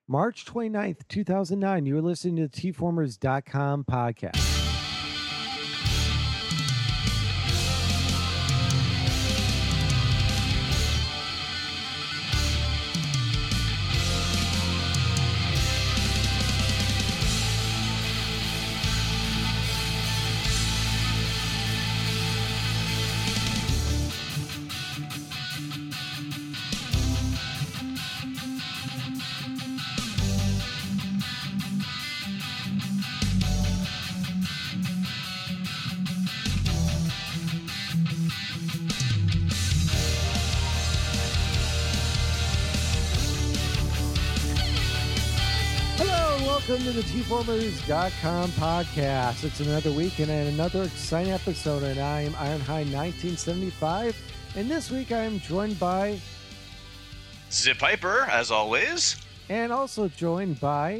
March 29th, 2009. You're listening to the tformers.com podcast. Welcome to the tformers.com podcast. It's another week and another exciting episode, and I am Ironhide 1975. And this week I am joined by Zip Piper, as always. And also joined by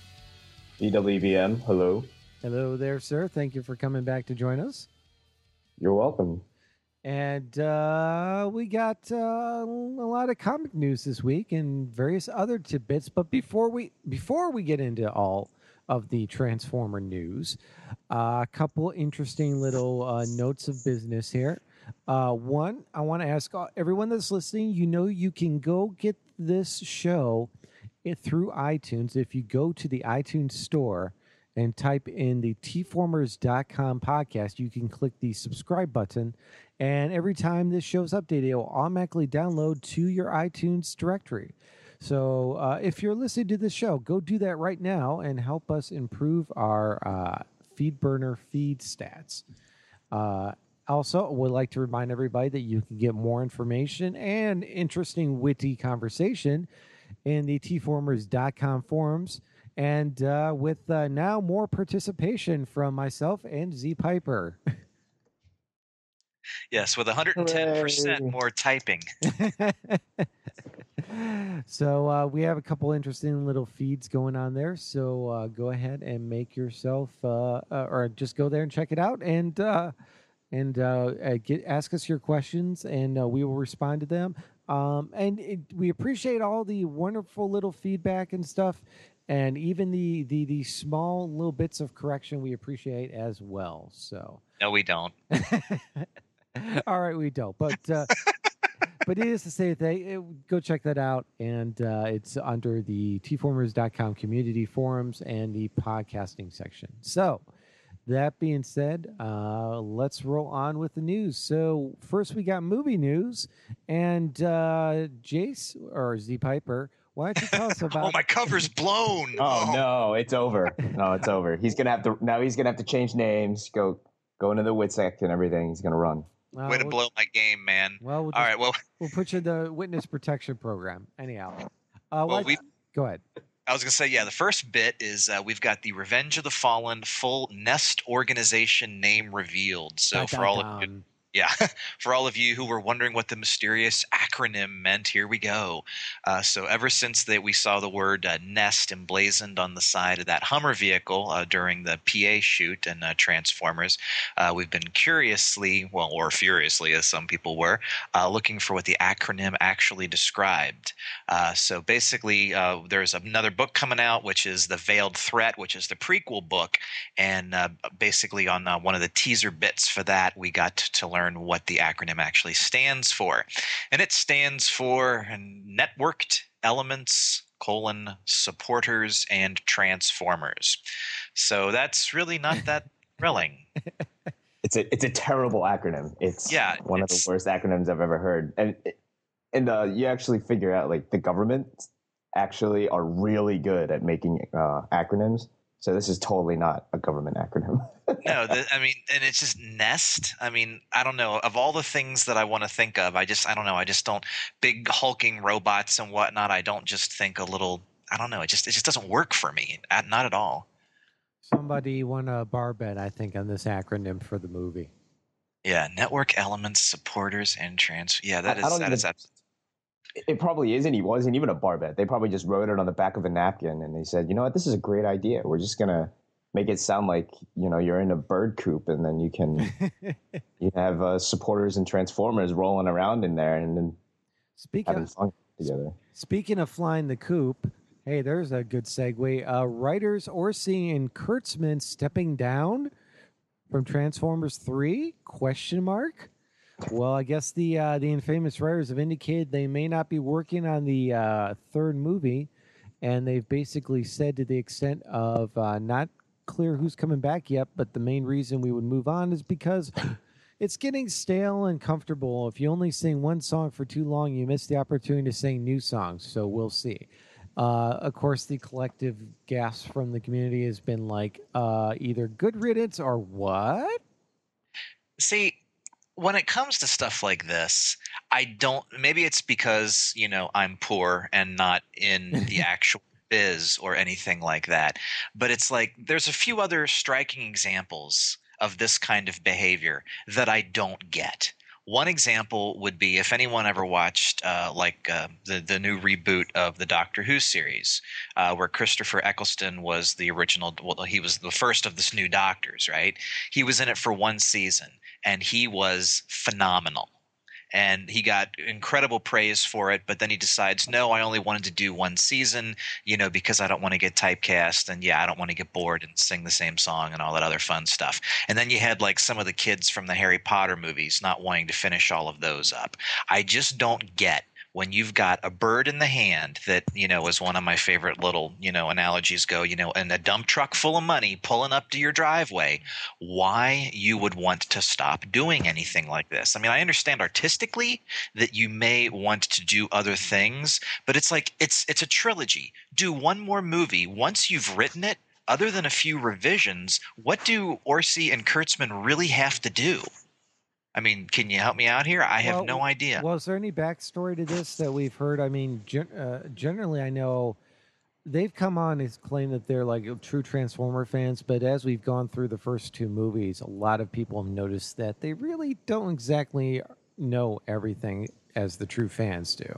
EWBM. Hello. Hello there, sir. Thank you for coming back to join us. You're welcome. And we got a lot of comic news this week and various other tidbits. But before we get into all of the Transformer news, a couple interesting little notes of business here. One, I want to ask everyone that's listening, you can go get this show through iTunes. If you go to the iTunes store and type in the tformers.com podcast, you can click the subscribe button. And every time this show's updated, it will automatically download to your iTunes directory. So if you're listening to this show, go do that right now and help us improve our FeedBurner feed stats. Also, we'd like to remind everybody that you can get more information and interesting, witty conversation in the tformers.com forums. And with now more participation from myself and Z Piper. Yes, with 110% more typing. So we have a couple interesting little feeds going on there. So go ahead and make yourself, or just go there and check it out, and ask us your questions, and we will respond to them. We appreciate all the wonderful little feedback and stuff, and even the small little bits of correction we appreciate as well. So no, we don't. All right, we don't, but needless to say, go check that out, and it's under the tformers.com community forums and the podcasting section. So that being said, let's roll on with the news. So first we got movie news, and Jace or Z Piper, why don't you tell us about? Oh, my cover's blown. Oh no, it's over. No, it's over. He's gonna have to change names, go into the WITSEC and everything. He's gonna run. Way to blow my game, man. Well, we'll put you in the witness protection program. Anyhow, go ahead. I was going to say, the first bit is we've got the Revenge of the Fallen full Nest organization name revealed. So for all of you who were wondering what the mysterious acronym meant, here we go. So ever since we saw the word Nest emblazoned on the side of that Hummer vehicle during the PA shoot in Transformers, we've been curiously, or furiously as some people were, looking for what the acronym actually described. So basically there's another book coming out, which is The Veiled Threat, which is the prequel book. And basically on one of the teaser bits for that, we got to learn what the acronym actually stands for. And it stands for Networked Elements, Supporters, and Transformers. So that's really not that thrilling. It's a terrible acronym. It's one of the worst acronyms I've ever heard. And you actually figure out, like, the government actually are really good at making acronyms. So this is totally not a government acronym. No, and it's just Nest. I mean, I don't know. Of all the things that I want to think of, I don't know. I just don't. Big hulking robots and whatnot. I don't just think a little. I don't know. It just doesn't work for me. Not at all. Somebody won a bar bet, I think, on this acronym for the movie. Yeah, network elements, supporters, and trans. Yeah, that is. It probably isn't. He wasn't even a bar bet. They probably just wrote it on the back of a napkin, and they said, "You know what? This is a great idea. We're just gonna make it sound like you're in a bird coop, and then you can have supporters and Transformers rolling around in there, and then having fun together." Speaking of flying the coop, Hey, there's a good segue. Writers Orci and Kurtzman stepping down from Transformers 3? Question mark. Well, I guess the infamous writers have indicated they may not be working on the third movie, and they've basically said to the extent of not clear who's coming back yet, but the main reason we would move on is because it's getting stale and comfortable. If you only sing one song for too long, you miss the opportunity to sing new songs. So we'll see. Of course, the collective gasp from the community has been like either good riddance or what? See, when it comes to stuff like this, I don't. Maybe it's because I'm poor and not in the actual biz or anything like that. But it's like there's a few other striking examples of this kind of behavior that I don't get. One example would be if anyone ever watched the new reboot of the Doctor Who series, where Christopher Eccleston was the original. Well, he was the first of the new Doctors, right? He was in it for one season, and he was phenomenal. And he got incredible praise for it, but then he decides, no, I only wanted to do one season, because I don't want to get typecast, and I don't want to get bored and sing the same song and all that other fun stuff. And then you had like some of the kids from the Harry Potter movies not wanting to finish all of those up. I just don't get when you've got a bird in the hand that, as one of my favorite little, analogies go, and a dump truck full of money pulling up to your driveway, why you would want to stop doing anything like this. I mean, I understand artistically that you may want to do other things, but it's like it's a trilogy. Do one more movie. Once you've written it, other than a few revisions, what do Orci and Kurtzman really have to do? I mean, can you help me out here? I have no idea. Well, is there any backstory to this that we've heard? I mean, generally, I know they've come on and claimed that they're like true Transformer fans, but as we've gone through the first two movies, a lot of people have noticed that they really don't exactly know everything as the true fans do.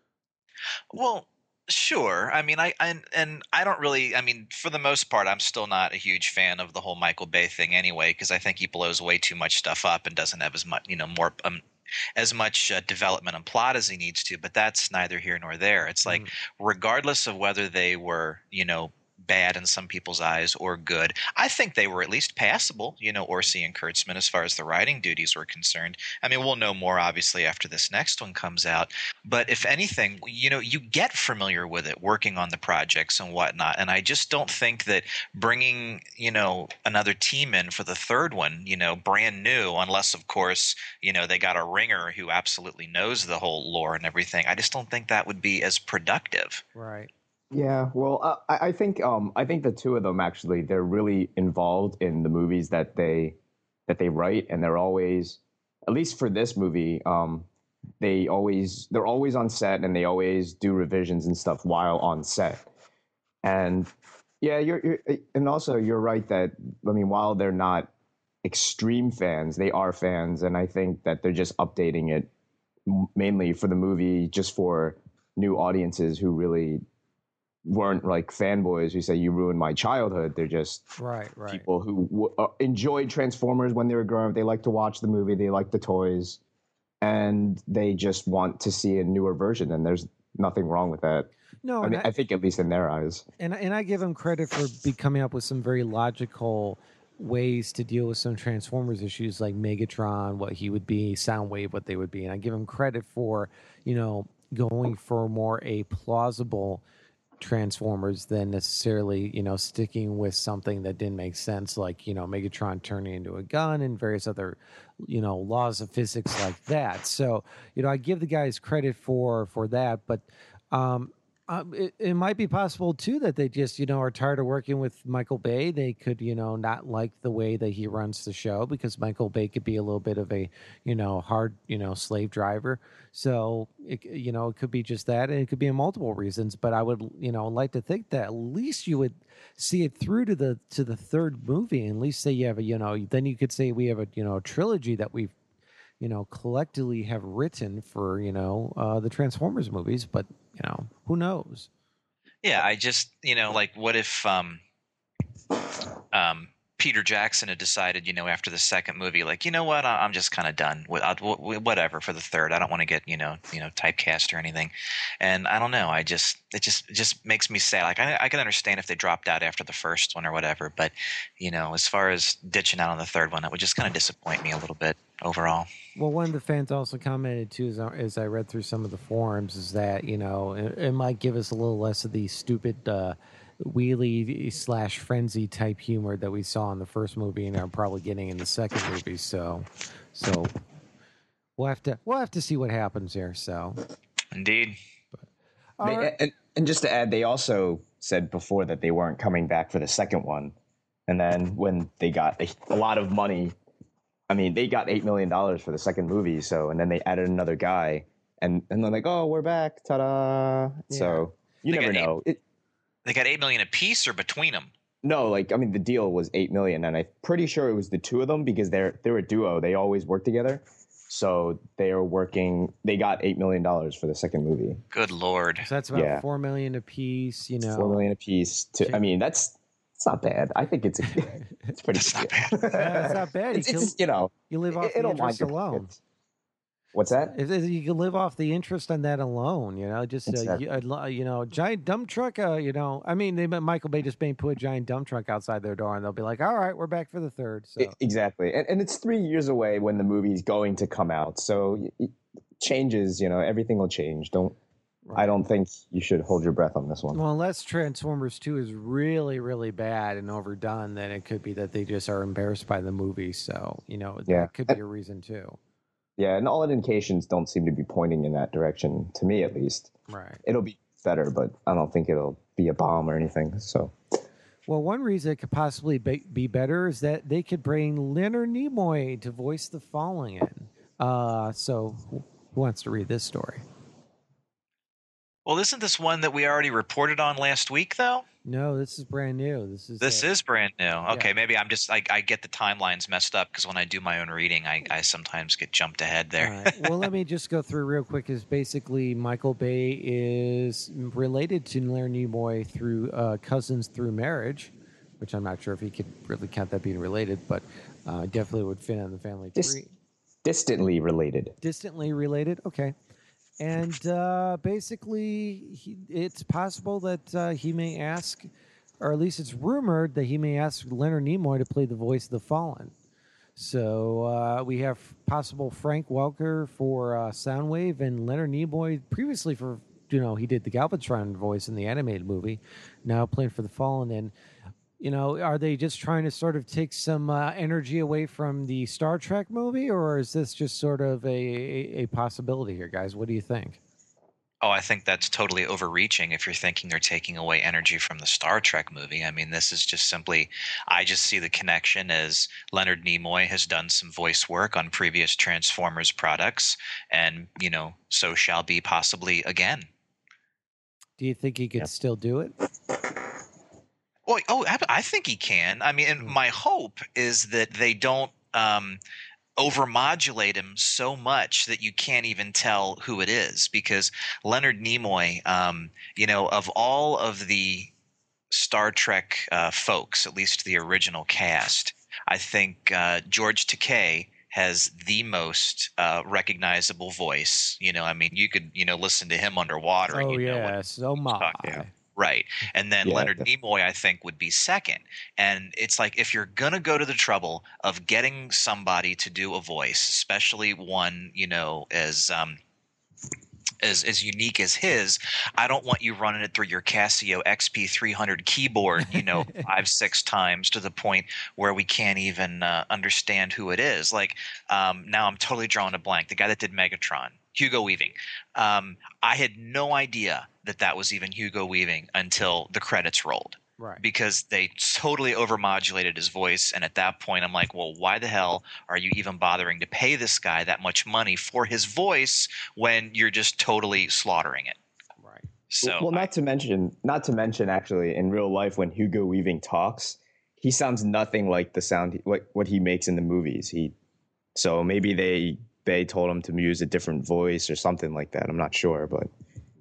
Well, sure. I mean, I don't really. I mean, for the most part, I'm still not a huge fan of the whole Michael Bay thing anyway, because I think he blows way too much stuff up and doesn't have as much, more as much development and plot as he needs to. But that's neither here nor there. It's like, regardless of whether they were, bad in some people's eyes or good, I think they were at least passable, Orci and Kurtzman, as far as the writing duties were concerned. I mean, we'll know more obviously after this next one comes out, but if anything, you get familiar with it working on the projects and whatnot. And I just don't think that bringing, another team in for the third one, brand new, unless of course, they got a ringer who absolutely knows the whole lore and everything. I just don't think that would be as productive. Right. Yeah, well, I think the two of them actually, they're really involved in the movies that they write, and they're always, at least for this movie, they're always on set, and they always do revisions and stuff while on set. And yeah, and also you're right that, I mean, while they're not extreme fans, they are fans, and I think that they're just updating it mainly for the movie, just for new audiences who really weren't like fanboys who say you ruined my childhood. They're just right. people who enjoyed Transformers when they were growing up. They like to watch the movie, they like the toys, and they just want to see a newer version. And there's nothing wrong with that. No, I mean, I think at least in their eyes. And I give them credit for coming up with some very logical ways to deal with some Transformers issues, like Megatron, what he would be, Soundwave, what they would be. And I give them credit for going for more a plausible Transformers than necessarily sticking with something that didn't make sense, like Megatron turning into a gun and various other laws of physics like that. So I give the guys credit for that, but it might be possible too that they just are tired of working with Michael Bay. They could not like the way that he runs the show, because Michael Bay could be a little bit of a hard slave driver. So it could be just that, and it could be in multiple reasons. But I would like to think that at least you would see it through to the third movie, and at least say you have then you could say we have a trilogy that we've collectively have written for the Transformers movies. But who knows? Yeah, I just like, what if Peter Jackson had decided, after the second movie, like, you know what, I'm just kind of done with whatever for the third. I don't want to get, typecast or anything. And I don't know. It just makes me sad. Like, I can understand if they dropped out after the first one or whatever, but, as far as ditching out on the third one, that would just kind of disappoint me a little bit overall. Well, one of the fans also commented too, as I read through some of the forums, is that it might give us a little less of the stupid wheelie / frenzy type humor that we saw in the first movie and are probably getting in the second movie. So we'll have to see what happens here. So indeed. And just to add, they also said before that they weren't coming back for the second one, and then when they got a lot of money. I mean, they got $8 million for the second movie, and then they added another guy, and they're like, "Oh, we're back, ta-da!" Yeah. So you never know. They got $8 million apiece, or between them? No, the deal was $8 million, and I'm pretty sure it was the two of them because they're a duo. They always work together, so they are working. They got $8 million for the second movie. Good Lord! So that's about $4 million apiece. $4 million apiece. It's not bad. I think it's pretty good. Not bad. It's not bad. You live off the interest alone. Pockets. What's that? You can live off the interest on that alone. Just exactly. Giant dump truck. Michael Bay just may put a giant dump truck outside their door, and they'll be like, "All right, we're back for the third." So. Exactly, and it's 3 years away when the movie's going to come out. So it changes. Everything will change. Right. I don't think you should hold your breath on this one. Well, unless Transformers 2 is really, really bad and overdone, then it could be that they just are embarrassed by the movie. So, that could be a reason too. Yeah, and all indications don't seem to be pointing in that direction, to me at least. Right. It'll be better, but I don't think it'll be a bomb or anything. So. Well, one reason it could possibly be better is that they could bring Leonard Nimoy to voice the Fallen in. So, who wants to read this story? Well, isn't this one that we already reported on last week, though? No, this is brand new. This is brand new. Okay, yeah. Maybe I'm just I get the timelines messed up because when I do my own reading, I sometimes get jumped ahead there. All right. Well, let me just go through real quick. Is basically Michael Bay is related to Leonard Nimoy through cousins through marriage, which I'm not sure if he could really count that being related, but definitely would fit on the family tree. Distantly related. Distantly related. Okay. And basically, it's possible that he may ask, or at least it's rumored that he may ask Leonard Nimoy to play the voice of the Fallen. So we have possible Frank Welker for Soundwave and Leonard Nimoy previously for, he did the Galvatron voice in the animated movie, now playing for the Fallen. And, are they just trying to sort of take some energy away from the Star Trek movie, or is this just sort of a possibility here, guys? What do you think? Oh, I think that's totally overreaching if you're thinking they're taking away energy from the Star Trek movie. I mean, this is just simply, I just see the connection as Leonard Nimoy has done some voice work on previous Transformers products, and, so shall be possibly again. Do you think he could still do it? Well, I think he can. I mean, and my hope is that they don't overmodulate him so much that you can't even tell who it is. Because Leonard Nimoy, of all of the Star Trek folks, at least the original cast, I think George Takei has the most recognizable voice. You could listen to him underwater. Oh, and yes. Oh, my. Right. And then Leonard Nimoy, I think, would be second. And it's like, if you're going to go to the trouble of getting somebody to do a voice, especially one, as unique as his, I don't want you running it through your Casio XP300 keyboard, 5-6 times to the point where we can't even understand who it is. Like, now I'm totally drawing a blank. The guy that did Megatron, Hugo Weaving. I had no idea that was even Hugo Weaving until the credits rolled. Right. Because they totally overmodulated his voice. And at that point, I'm like, well, why the hell are you even bothering to pay this guy that much money for his voice when you're just totally slaughtering it? Right. So, not to mention, actually, in real life, when Hugo Weaving talks, he sounds nothing like the sound what he makes in the movies. So maybe they told him to use a different voice or something like that. I'm not sure, but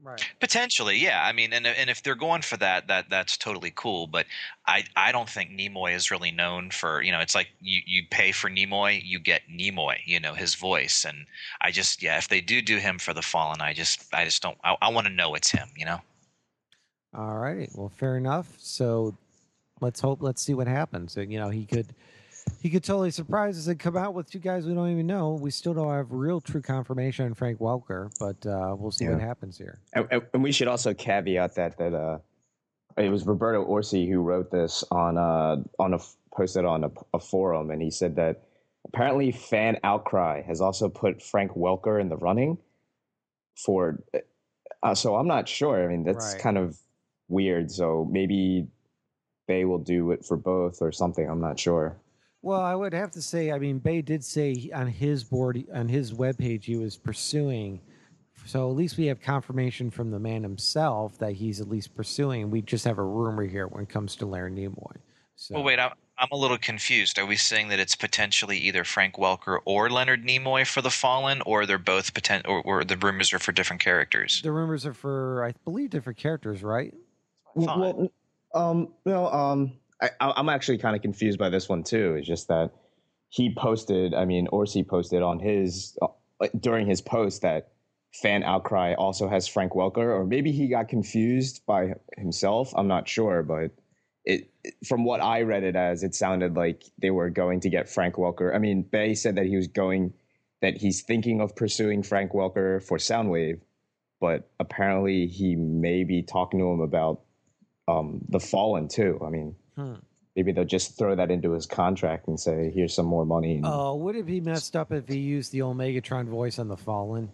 Right. Potentially, yeah. I mean, and if they're going for that's totally cool. But I don't think Nimoy is really known for, it's like you pay for Nimoy, you get Nimoy, his voice. And if they do him for The Fallen, I just don't. I want to know it's him. All right. Well, fair enough. So let's see what happens. He could totally surprise us and come out with two guys we don't even know. We still don't have real true confirmation on Frank Welker, but we'll see what happens here. And we should also caveat that it was Roberto Orci who wrote this posted on a forum, and he said that apparently fan outcry has also put Frank Welker in the running for. So I'm not sure. I mean, that's kind of weird. So maybe they will do it for both or something. I'm not sure. Well, I would have to say, I mean, Bay did say on his webpage, he was pursuing. So at least we have confirmation from the man himself that he's at least pursuing. We just have a rumor here when it comes to Leonard Nimoy. So. Well, wait, I'm a little confused. Are we saying that it's potentially either Frank Welker or Leonard Nimoy for The Fallen, or they're both or the rumors are for different characters? The rumors are for, I believe, different characters, right? Well, no, I'm actually kind of confused by this one too. It's just that Orci posted on his during his post that fan outcry also has Frank Welker, or maybe he got confused by himself. I'm not sure, but from what I read it as, it sounded like they were going to get Frank Welker. I mean, Bay said that he's thinking of pursuing Frank Welker for Soundwave, but apparently he may be talking to him about The Fallen too. I mean. Maybe they'll just throw that into his contract and say, here's some more money. Oh, would it be messed up if he used the old Megatron voice on The Fallen?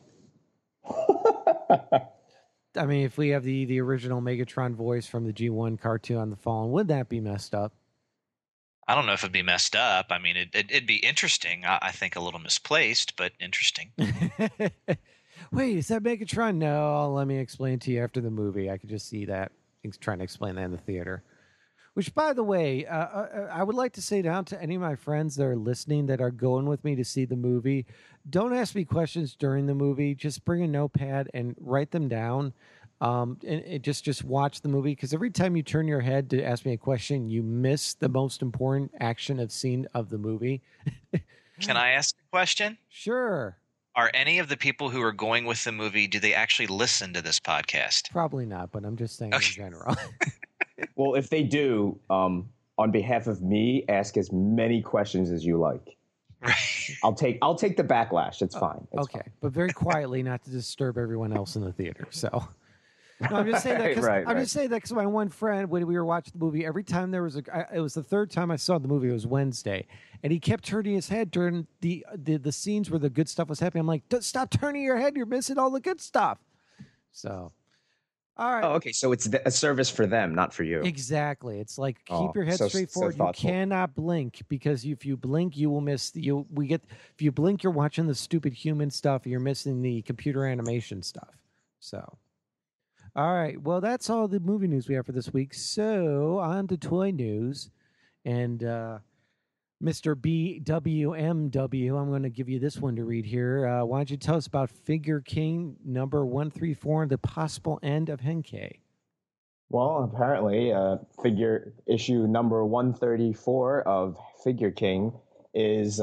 I mean, if we have the original Megatron voice from the G1 cartoon on The Fallen, would that be messed up? I don't know if it'd be messed up. I mean, it'd be interesting. I think a little misplaced, but interesting. Wait, is that Megatron? No, let me explain to you after the movie. I could just see that. He's trying to explain that in the theater. Which, by the way, I would like to say down to any of my friends that are listening that are going with me to see the movie, don't ask me questions during the movie. Just bring a notepad and write them down. And just watch the movie, because every time you turn your head to ask me a question, you miss the most important action scene of the movie. Can I ask a question? Sure. Are any of the people who are going with the movie, do they actually listen to this podcast? Probably not, but I'm just saying in general. Well, if they do, on behalf of me, ask as many questions as you like. Right. I'll take the backlash. It's fine. It's okay, fine. But very quietly, not to disturb everyone else in the theater. So, no, I'm just saying that because just saying that because my one friend, when we were watching the movie, every time there was it was the third time I saw the movie. It was Wednesday, and he kept turning his head during the scenes where the good stuff was happening. I'm like, stop turning your head. You're missing all the good stuff. So. All right. Oh, okay. So it's a service for them, not for you. Exactly. It's like keep your head straight forward. You cannot blink, because if you blink, you will miss. If you blink, you're watching the stupid human stuff. You're missing the computer animation stuff. So, all right. Well, that's all the movie news we have for this week. So on to toy news, and Mr. BWMW, I'm going to give you this one to read here. Why don't you tell us about Figure King number 134 and the possible end of Henkei? Well, apparently, figure issue number 134 of Figure King it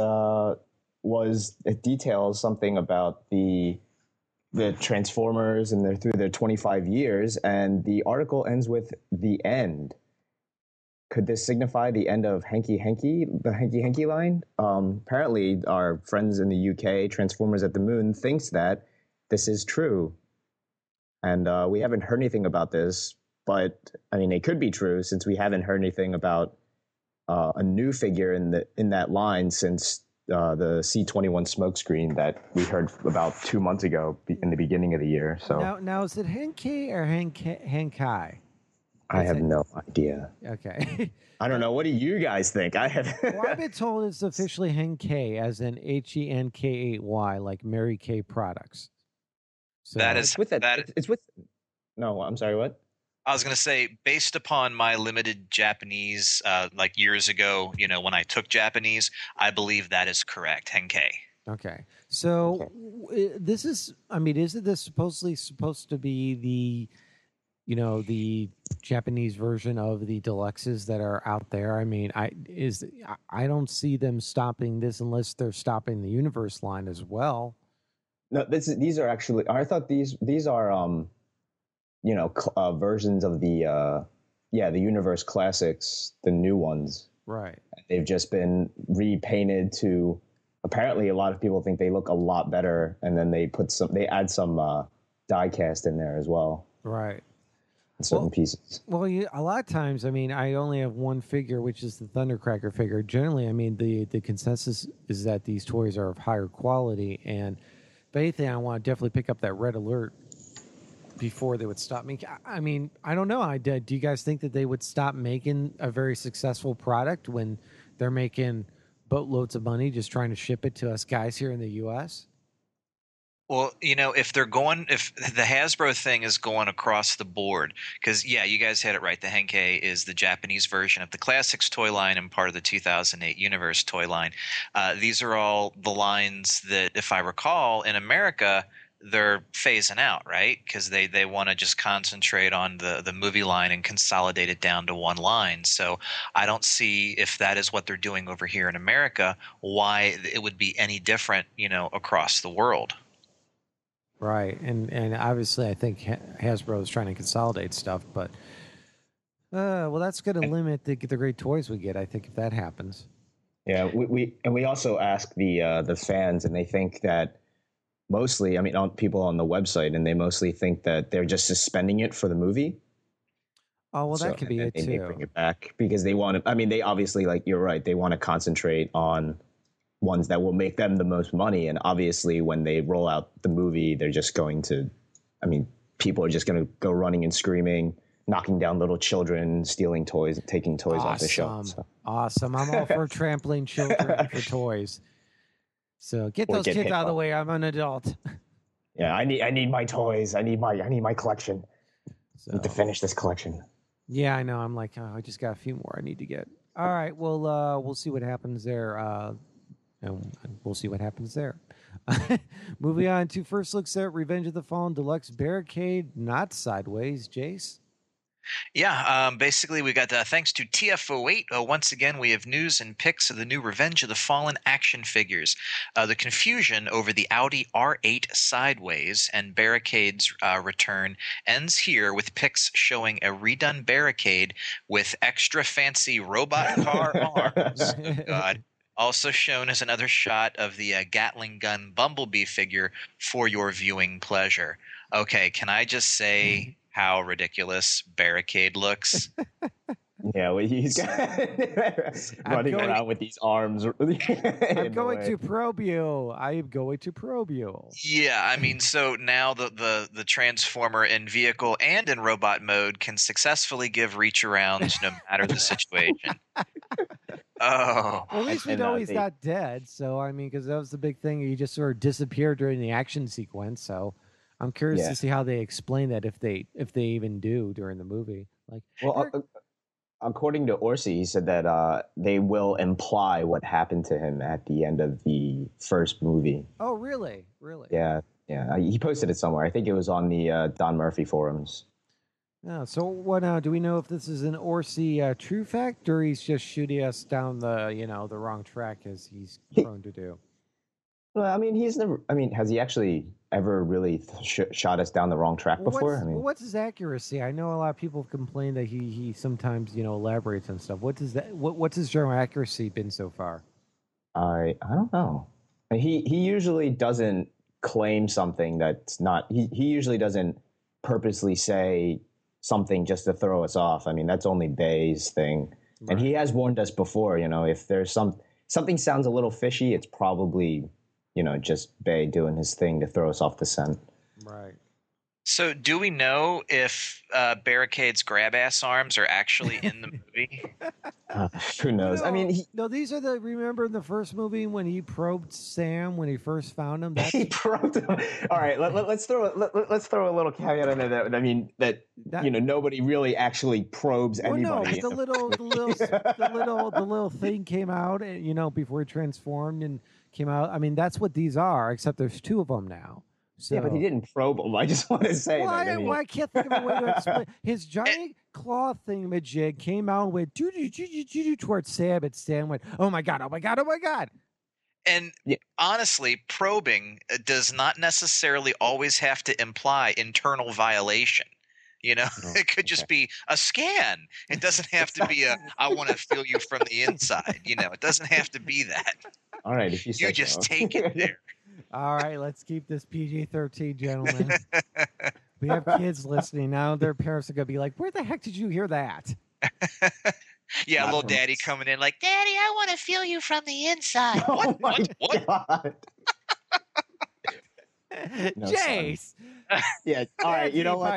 details something about the Transformers and through their 25 years, and the article ends with the end. Could this signify the end of the Hanky Hanky line? Apparently, our friends in the UK, Transformers at the Moon, thinks that this is true. And we haven't heard anything about this, but I mean, it could be true since we haven't heard anything about a new figure in that line since the C21 smokescreen that we heard about 2 months ago in the beginning of the year. So now is it Henkei or Henkai? I have no idea. Okay. I don't know. What do you guys think? Well, I've been told it's officially Henkei, as in HENKAY, like Mary Kay Products. So that is with that. It's with. No, I'm sorry. What? I was going to say, based upon my limited Japanese, like years ago, when I took Japanese, I believe that is correct. Henkei. Okay. So this is, I mean, isn't this supposedly supposed to be the Japanese version of the deluxes that are out there? I mean, I don't see them stopping this unless they're stopping the Universe line as well. No, these are actually. I thought these are versions of the Universe classics, the new ones. Right. They've just been repainted to. Apparently, a lot of people think they look a lot better, and then they add some die cast in there as well. Right. Certain pieces. Well, a lot of times, I mean, I only have one figure, which is the Thundercracker figure. Generally, I mean, the consensus is that these toys are of higher quality, and if anything, I want to definitely pick up that Red Alert before they would stop making. I mean, I don't know. Do you guys think that they would stop making a very successful product when they're making boatloads of money just trying to ship it to us guys here in the U.S.? Well, if the Hasbro thing is going across the board, because, yeah, you guys had it right. The Henkei is the Japanese version of the Classics toy line and part of the 2008 Universe toy line. These are all the lines that, if I recall, in America – they're phasing out, right? Because they want to just concentrate on the movie line and consolidate it down to one line. So I don't see, if that is what they're doing over here in America, why it would be any different, across the world. Right. And obviously I think Hasbro is trying to consolidate stuff, but well, that's going to limit the great toys we get, I think, if that happens. Yeah, we also ask the fans, and they think that mostly, I mean, people on the website, and they mostly think that they're just suspending it for the movie. Oh, well, that could be it too. They bring it back because they want to. I mean, they obviously, like, you're right. They want to concentrate on ones that will make them the most money. And obviously, when they roll out the movie, they're just going to. I mean, people are just going to go running and screaming, knocking down little children, stealing toys, taking toys off the shelf. So. Awesome! I'm all for trampling children for toys. So get those kids out of the way. I'm an adult. Yeah, I need my toys. I need my collection. So, I need to finish this collection. Yeah, I know. I'm like, I just got a few more I need to get. All right, well, we'll see what happens there. And we'll see what happens there. Moving on to first looks at Revenge of the Fallen Deluxe Barricade, not Sideways. Jace? Yeah, basically we got thanks to TF08. Once again, we have news and pics of the new Revenge of the Fallen action figures. The confusion over the Audi R8 Sideways and Barricade's return ends here with pics showing a redone Barricade with extra fancy robot car arms. Oh, God. Also shown as another shot of the Gatling gun Bumblebee figure for your viewing pleasure. Okay, can I just say how ridiculous Barricade looks? Yeah, well, he's running around with these arms. I'm going to probe you. I am going to probe you. Yeah, I mean, so now the Transformer in vehicle and in robot mode can successfully give reach arounds no matter the situation. Oh. Well, at least we know he's not dead. So, I mean, because that was the big thing. He just sort of disappeared during the action sequence. So I'm curious to see how they explain that, if they even do during the movie. Like, well, according to Orsi, he said that they will imply what happened to him at the end of the first movie. Oh, really? Really? Yeah. He posted it somewhere. I think it was on the Don Murphy forums. Yeah. So what now? Do we know if this is an Orsi true fact, or he's just shooting us down the the wrong track as he's prone to do? Well, I mean, he's never. I mean, has he actually ever really shot us down the wrong track before? What's his accuracy? I know a lot of people have complained that he sometimes elaborates on stuff. What's his general accuracy been so far? I don't know. He usually doesn't claim something that's not. He usually doesn't purposely say something just to throw us off. I mean, that's only Bay's thing, right. And he has warned us before. If there's something sounds a little fishy, it's probably just Bay doing his thing to throw us off the scent. Right. So, do we know if Barricade's grab-ass arms are actually in the movie? Who knows? No, I mean, no, these are remember in the first movie when he probed Sam when he first found him? He probed him. All right, let's throw a little caveat in there. That I mean that nobody really actually probes anybody. No, the little thing came out, and before he transformed and came out. I mean, that's what these are, except there's two of them now. So, yeah, but he didn't probe him. I just want to say that. I can't think of a way to explain. His giant claw thingamajig came out and went towards Sam, and Sam went, "Oh my god! Oh my god! Oh my god!" And honestly, probing does not necessarily always have to imply internal violation. It could just be a scan. It doesn't have to be I want to feel you from the inside. It doesn't have to be that. All right, if you just take it there. All right, let's keep this PG-13, gentlemen. We have kids listening now. Their parents are going to be like, where the heck did you hear that? Yeah, little daddy coming in like, Daddy, I want to feel you from the inside. Oh what? No, Jace. Yeah, all right, you know what?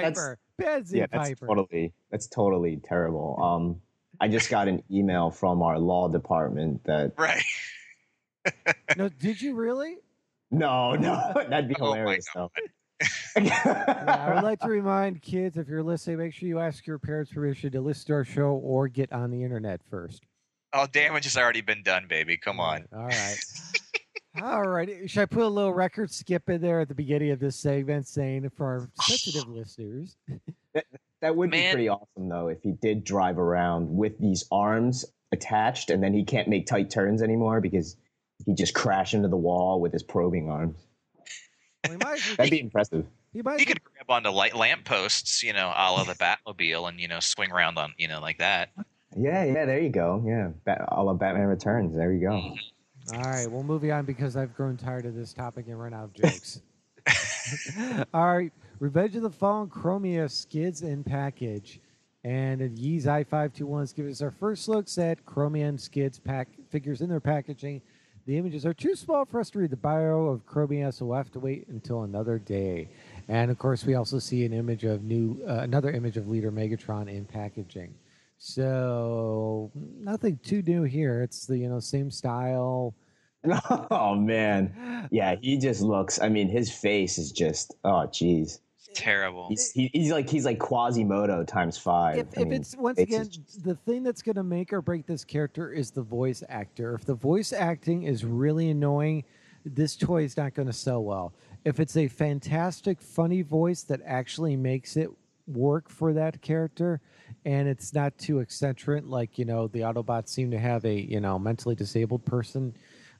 That's totally terrible. I just got an email from our law department that Right. No, did you really? No, that'd be hilarious though. I would like to remind kids, if you're listening, make sure you ask your parents' permission to listen to our show or get on the internet first. Oh, damage has already been done, baby. Come on. All right. All right. Should I put a little record skip in there at the beginning of this segment saying for our sensitive listeners? That would be pretty awesome, though, if he did drive around with these arms attached and then he can't make tight turns anymore because he just crashed into the wall with his probing arms. Well, that'd be impressive. He could grab onto light lamp posts, a la the Batmobile, and swing around on, like that. Yeah, there you go. Yeah, a la Batman Returns. There you go. All right, we'll move on because I've grown tired of this topic and run out of jokes. All right, Revenge of the Fallen Chromia skids in package, and Yeez I521 is giving us our first looks at Chromia and skids figures in their packaging. The images are too small for us to read the bio of Chromia, so we'll have to wait until another day. And of course, we also see an image of another image of Leader Megatron in packaging. So nothing too new here. It's the same style. Oh man, yeah. He just looks. I mean, his face is just. Oh geez. Terrible. He's like Quasimodo times 5. If it's once again the thing that's going to make or break this character is the voice actor. If the voice acting is really annoying, this toy is not going to sell well. If it's a fantastic, funny voice that actually makes it work for that character, and it's not too eccentric, like the Autobots seem to have a mentally disabled person.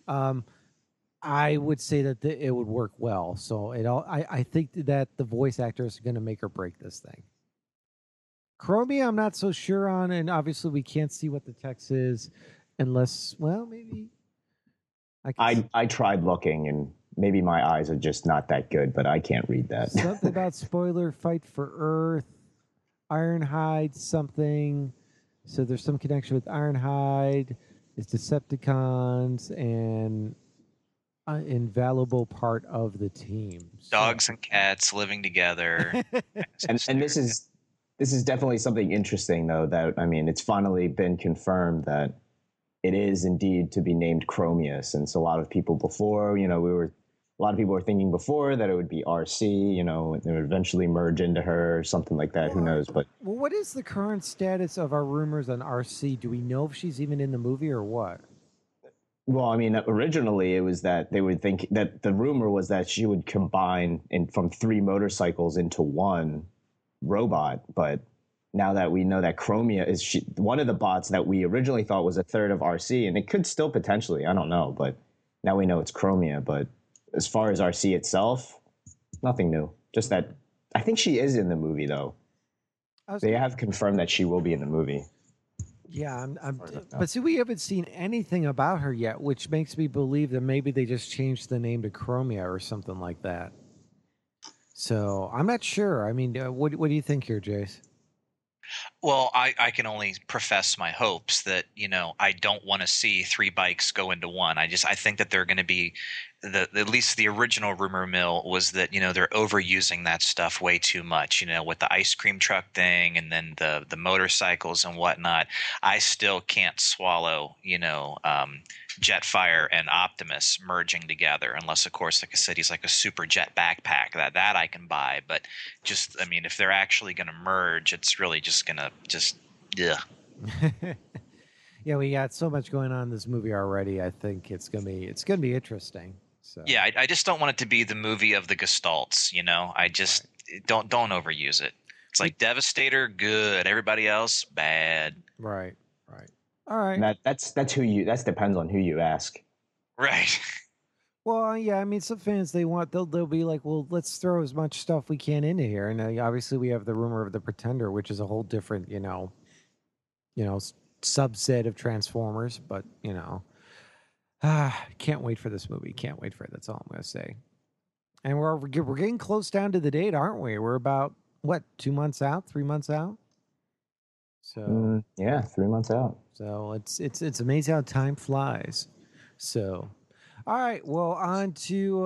I would say that it would work well. So I think that the voice actor is going to make or break this thing. Chromia, I'm not so sure on, and obviously we can't see what the text is unless, well, maybe. I tried looking, and maybe my eyes are just not that good, but I can't read that. Something about spoiler fight for Earth, Ironhide something. So there's some connection with Ironhide. It's Decepticons and invaluable part of the team. Dogs and cats living together. and this is definitely something interesting, though, that, I mean, it's finally been confirmed that it is indeed to be named Chromia, since a lot of people before, a lot of people were thinking before that it would be RC, it would eventually merge into her or something like that. Who knows? But what is the current status of our rumors on RC? Do we know if she's even in the movie or what? Well, I mean, originally it was that they would think that the rumor was that she would combine from 3 motorcycles into one robot. But now that we know that Chromia is one of the bots that we originally thought was a third of RC, and it could still potentially, I don't know, but now we know it's Chromia. But as far as RC itself, nothing new. Just that I think she is in the movie, though. They have confirmed that she will be in the movie. Yeah, but see, we haven't seen anything about her yet, which makes me believe that maybe they just changed the name to Chromia or something like that. So I'm not sure. I mean, what do you think here, Jace? Well, I can only profess my hopes that, I don't want to see 3 bikes go into one. I think that they're going to be at least the original rumor mill was that, they're overusing that stuff way too much, with the ice cream truck thing and then the motorcycles and whatnot. I still can't swallow, Jetfire and Optimus merging together, unless of course, like I said, he's like a super jet backpack that I can buy. But if they're actually going to merge, it's really just going to yeah. Yeah, we got so much going on in this movie already. I think it's gonna be interesting. So yeah, I just don't want it to be the movie of the Gestalts. I just don't overuse it. It's like Devastator, good. Everybody else, bad. Right. All right. And that depends on who you ask. Right. Well, yeah, some fans they'll be like, well, let's throw as much stuff we can into here, and obviously we have the rumor of the Pretender, which is a whole different, subset of Transformers, but can't wait for this movie. Can't wait for it. That's all I'm gonna say. And we're getting close down to the date, aren't we? We're about 2 months out, 3 months out. So 3 months out. So it's amazing how time flies. So, all right. Well, on to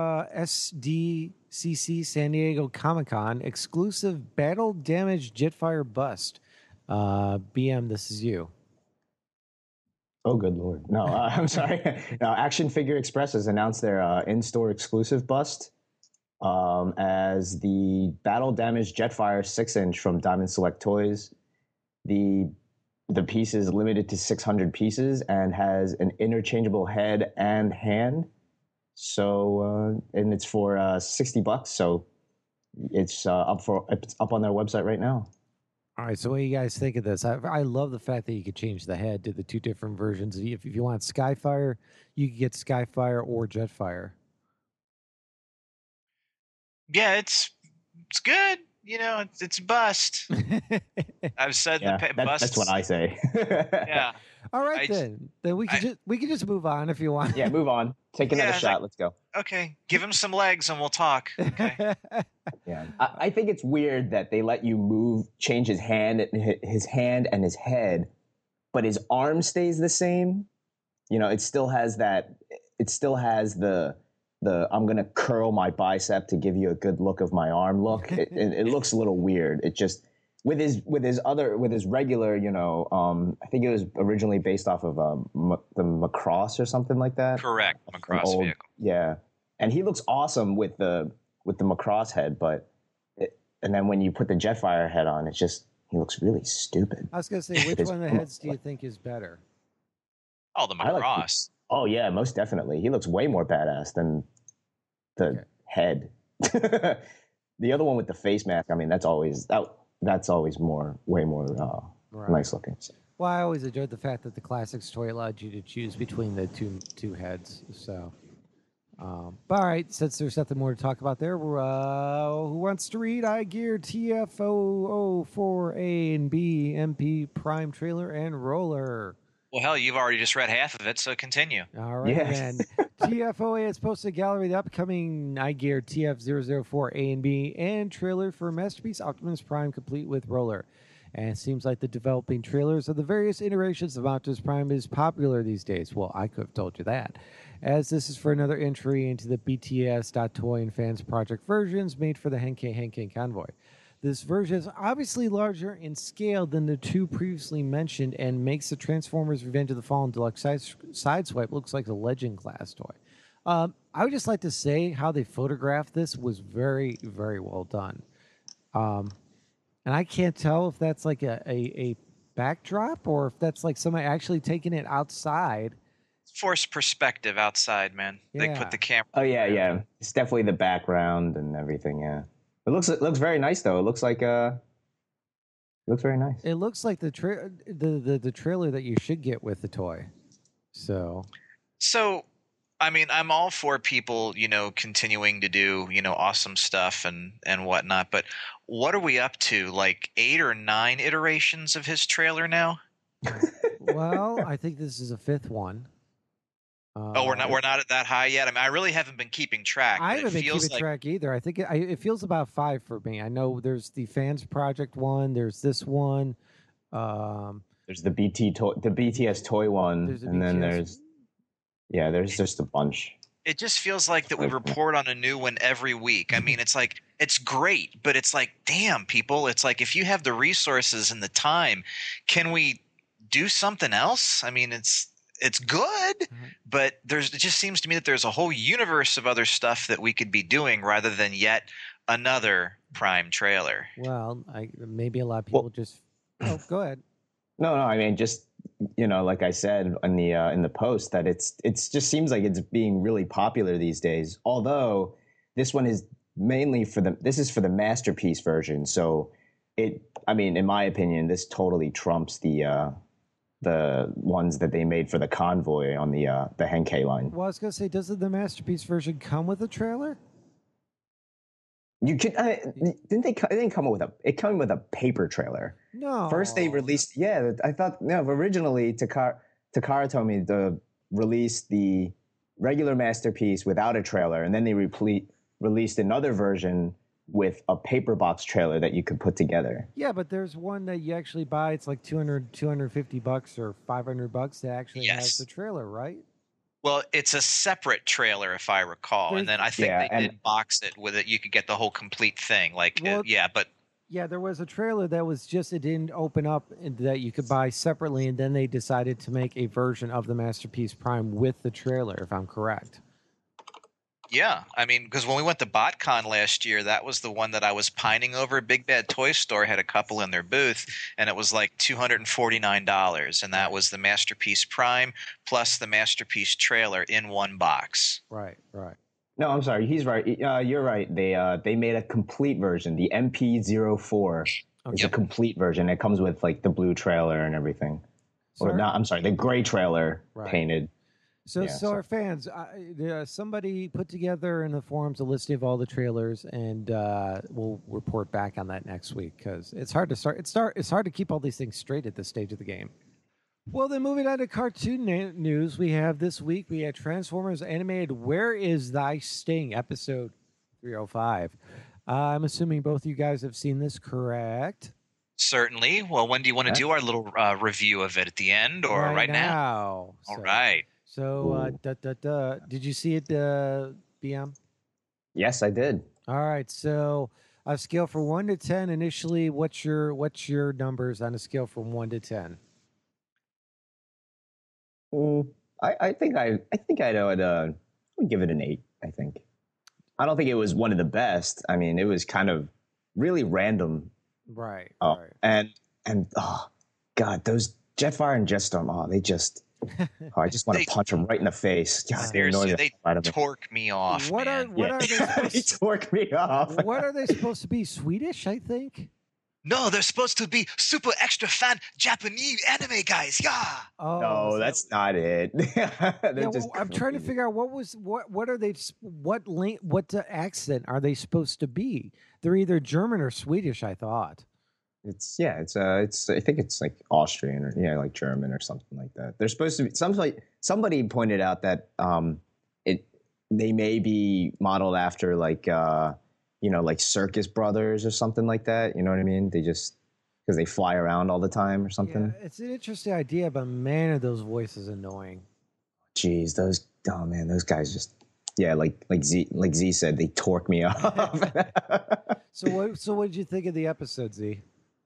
SDCC San Diego Comic-Con exclusive battle damaged Jetfire bust. BM, this is you. Oh, good Lord. No, I'm sorry. No, Action Figure Express has announced their in-store exclusive bust as the battle damaged Jetfire 6-inch from Diamond Select Toys. The piece is limited to 600 pieces and has an interchangeable head and hand. So, and it's for $60. So it's up on their website right now. All right. So what do you guys think of this? I love the fact that you could change the head to the 2 different versions. If you want Skyfire, you could get Skyfire or Jetfire. Yeah, it's good. It's bust. I've said bust. That's what I say. Yeah. All right, then we can just move on if you want. Yeah, move on. Take another shot. Let's go. Okay, give him some legs and we'll talk. Okay. Yeah, I think it's weird that they let you change his hand and his head, but his arm stays the same. It still has that. It still has the I'm gonna curl my bicep to give you a good look of my arm look. It looks a little weird. It just with his regular, I think it was originally based off of the Macross or something like that. Correct, Macross vehicle. Yeah, and he looks awesome with the Macross head, and then when you put the Jetfire head on, he looks really stupid. I was gonna say, which one of the heads do you think is better? Oh, the Macross. Oh yeah, most definitely. He looks way more badass than the head. The other one with the face mask, that's always way more nice looking. Well, I always enjoyed the fact that the Classics toy allowed you to choose between the two heads. So, but all right, since there's nothing more to talk about there, who wants to read iGear TFO04A and B MP Prime trailer and roller? Well, hell, you've already just read half of it, so continue. All right, then. TFOA has posted a gallery of the upcoming iGear TF004 A and B and trailer for Masterpiece Optimus Prime complete with roller. And it seems like the developing trailers of the various iterations of Optimus Prime is popular these days. Well, I could have told you that. As this is for another entry into the BTS.Toy and Fans Project versions made for the Henkei Convoy. This version is obviously larger in scale than the 2 previously mentioned and makes the Transformers Revenge of the Fallen Deluxe Sideswipe looks like a Legend class toy. I would just like to say how they photographed this was very, very well done. And I can't tell if that's like a backdrop or if that's like somebody actually taking it outside. Forced perspective outside, man. Yeah. They put the camera. Oh, yeah. It's definitely the background and everything, yeah. It looks very nice though. It looks very nice. It looks like the trailer that you should get with the toy. So I'm all for people, continuing to do, awesome stuff and whatnot. But what are we up to? Like 8 or 9 iterations of his trailer now? Well, I think this is a 5th one. We're not at that high yet. I really haven't been keeping track. I haven't been keeping track either. I think it feels about 5 for me. I know there's the Fans Project one. There's this one. There's the BTS toy one, and then there's just a bunch. It just feels like that we report on a new one every week. I mean, it's like, it's great, but it's like, damn, people, it's like, if you have the resources and the time, can we do something else? I mean, it's good, but it just seems to me that there's a whole universe of other stuff that we could be doing rather than yet another Prime trailer. Well, maybe a lot of people just. Oh, go ahead. No, I mean, just, like I said in the post, that it's just seems like it's being really popular these days. Although this one is mainly for the Masterpiece version. So in my opinion, this totally trumps the ones that they made for the Convoy on the Henkei line. Well, I was gonna say, doesn't the Masterpiece version come with a trailer? You could didn't they? It didn't come with it came with a paper trailer. No. First they released. Yeah, I thought originally Takara Tomy released the regular Masterpiece without a trailer, and then they released another version with a paper box trailer that you could put together. Yeah, but there's one that you actually buy. It's like $250 or $500 that actually has the trailer, right? Well, it's a separate trailer, if I recall, and then I think they did box it with it. You could get the whole complete thing, there was a trailer that was just, it didn't open up, that you could buy separately, and then they decided to make a version of the Masterpiece Prime with the trailer, if I'm correct. Yeah, I mean, because when we went to BotCon last year, that was the one that I was pining over. Big Bad Toy Store had a couple in their booth, and it was like $249, and that was the Masterpiece Prime plus the Masterpiece trailer in one box. Right. No, I'm sorry. He's right. You're right. They made a complete version. The MP04 is a complete version. It comes with like the blue trailer and everything. Or not? I'm sorry, the gray trailer painted. So our fans, somebody put together in the forums a listing of all the trailers, and we'll report back on that next week, because it's hard to It's hard to keep all these things straight at this stage of the game. Well, then moving on to cartoon news, we had Transformers Animated Where Is Thy Sting, episode 305. I'm assuming both of you guys have seen this, correct? Certainly. Well, when do you want to do our little review of it, at the end or right now? All right. So, did you see it, BM? Yes, I did. All right. So, a scale from 1 to 10. Initially, what's your numbers on a scale from 1 to 10? I think I would give it an 8. I think. I don't think it was one of the best. I mean, it was kind of really random. Right. Right. And oh God, those Jetfire and Jetstorm. They just. I just want to punch them right in the face. God, seriously, they torque me off. What are they torque me off? What are they supposed to be? Swedish, I think. No, they're supposed to be super extra fan Japanese anime guys. Yeah. Oh, no, that's not it. I'm trying to figure out what are they? What accent are they supposed to be? They're either German or Swedish, I thought. It's I think it's like Austrian or like German or something like that. They're supposed to be somebody pointed out that they may be modeled after like like Circus Brothers or something like that. You know what I mean? They just because they fly around all the time or something. Yeah, it's an interesting idea, but man, are those voices annoying. Jeez, those guys just like Z said, they torque me off. So what did you think of the episode, Z?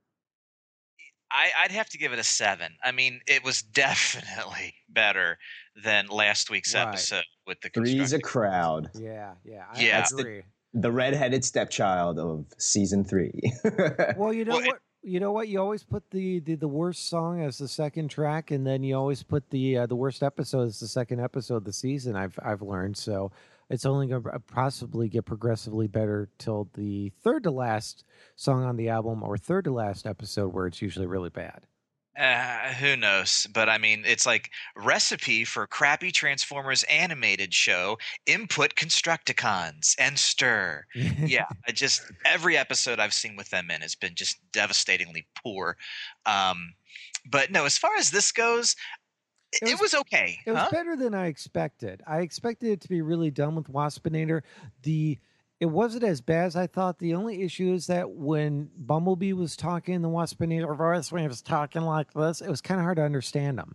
I'd have to give it a 7. I mean, it was definitely better than last week's episode with the 3's a crowd. Yeah. I agree. The redheaded stepchild of season 3. Well, you know what? You always put the worst song as the second track, and then you always put the worst episode as the second episode of the season. I've learned, so it's only going to possibly get progressively better till the third to last song on the album or third to last episode, where it's usually really bad. Who knows? But I mean, it's like recipe for crappy Transformers animated show. Input Constructicons and stir. Yeah, every episode I've seen with them in has been just devastatingly poor. But no, as far as this goes, it was okay. It was better than I expected. I expected it to be really done with Waspinator. The It wasn't as bad as I thought. The only issue is that when Bumblebee was talking, the Waspinator voice, when he was talking like this, it was kind of hard to understand him.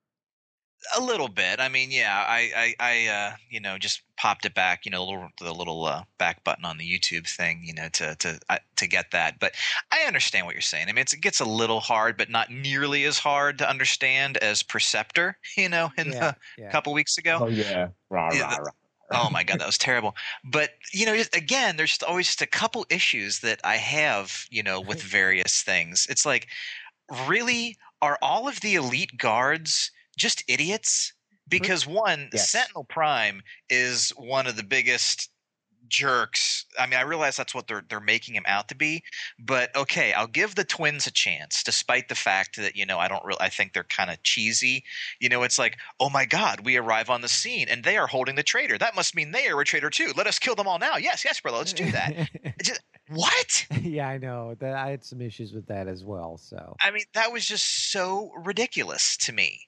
A little bit. I mean, yeah, I just popped it back, the little back button on the YouTube thing, to get that. But I understand what you're saying. I mean, it gets a little hard, but not nearly as hard to understand as Perceptor, a couple weeks ago. Oh yeah, rah, rah, rah. Oh my God, that was terrible. But again, there's always just a couple issues that I have, with various things. It's like, really, are all of the elite guards just idiots? Because one, yes. Sentinel Prime is one of the biggest jerks. I mean, I realize that's what they're making him out to be, but okay, I'll give the twins a chance, despite the fact that I think they're kind of cheesy. It's like, oh my God, we arrive on the scene and they are holding the traitor. That must mean they are a traitor too. Let us kill them all now. Yes, brother, let's do that. What? Yeah, I know that I had some issues with that as well. So I mean, that was just so ridiculous to me.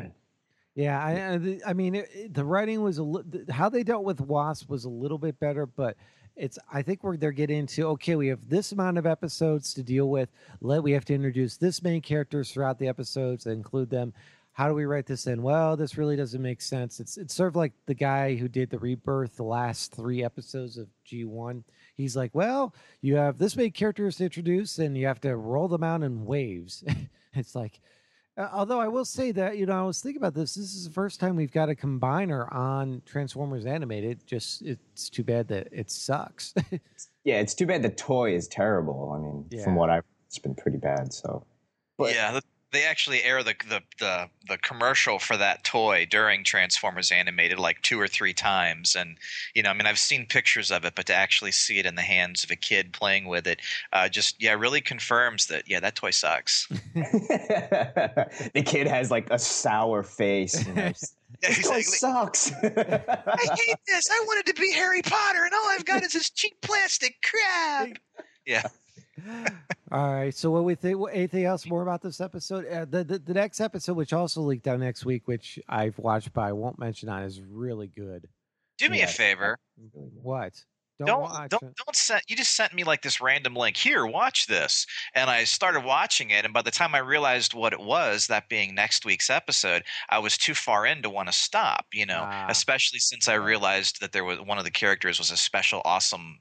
Yeah, I mean, the writing was how they dealt with Wasp was a little bit better, but I think they're getting into, okay, we have this amount of episodes to deal with. We have to introduce this many characters throughout the episodes and include them. How do we write this in? Well, this really doesn't make sense. It's sort of like the guy who did the Rebirth, the last 3 episodes of G1. He's like, well, you have this many characters to introduce, and you have to roll them out in waves. It's like. Although I will say that, I was thinking about this. This is the first time we've got a combiner on Transformers Animated. Just, it's too bad that it sucks. Yeah, it's too bad the toy is terrible. I mean, from what it's been pretty bad. So, but yeah, they actually air the commercial for that toy during Transformers Animated like 2 or 3 times, and I've seen pictures of it, but to actually see it in the hands of a kid playing with it, really confirms that that toy sucks. The kid has like a sour face. This toy sucks. I hate this. I wanted to be Harry Potter, and all I've got is this cheap plastic crap. Yeah. All right. So what we think? Anything else more about this episode? The next episode, which also leaked out next week, which I've watched but I won't mention on, is really good. Do me a favor. What? Don't send. You just sent me like this random link. Here, watch this, and I started watching it. And by the time I realized what it was, that being next week's episode, I was too far in to want to stop. Especially since I realized that there was one of the characters was a special, awesome,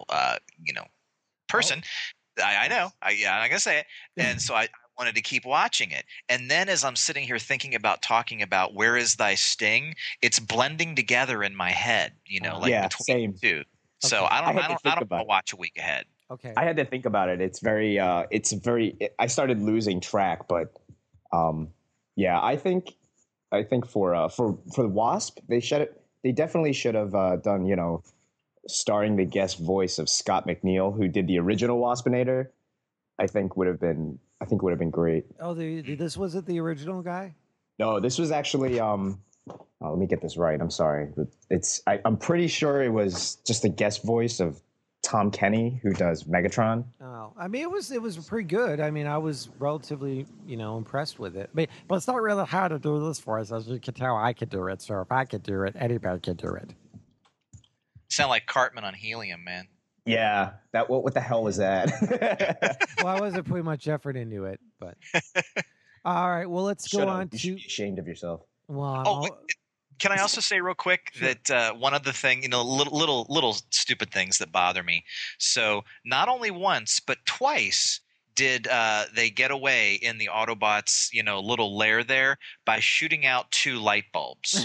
person. I know. I'm not gonna say it. And so I wanted to keep watching it. And then as I'm sitting here thinking about talking about where is thy sting, it's blending together in my head. Between same. the two. So okay. I don't want to watch a week ahead. Okay. I had to think about it. It's very. I started losing track, but I think for the Wasp, they definitely should have done starring the guest voice of Scott McNeil, who did the original Waspinator. I think would have been great. Oh, this wasn't the original guy? No, this was actually let me get this right. I'm sorry. I'm pretty sure it was just the guest voice of Tom Kenny, who does Megatron. Oh, I mean, it was pretty good. I mean, I was relatively, impressed with it. But it's not really hard to do this for us, as you can tell. I could do it. So if I could do it, anybody could do it. Sound like Cartman on Helium, man. Yeah, what the hell was that? Well, I wasn't putting much effort into it, but all right. Well, let's go on to. You should be ashamed of yourself. Well, can I also say real quick that one of the thing, little stupid things that bother me. So not only once but twice did they get away in the Autobots, little lair there by shooting out 2 light bulbs.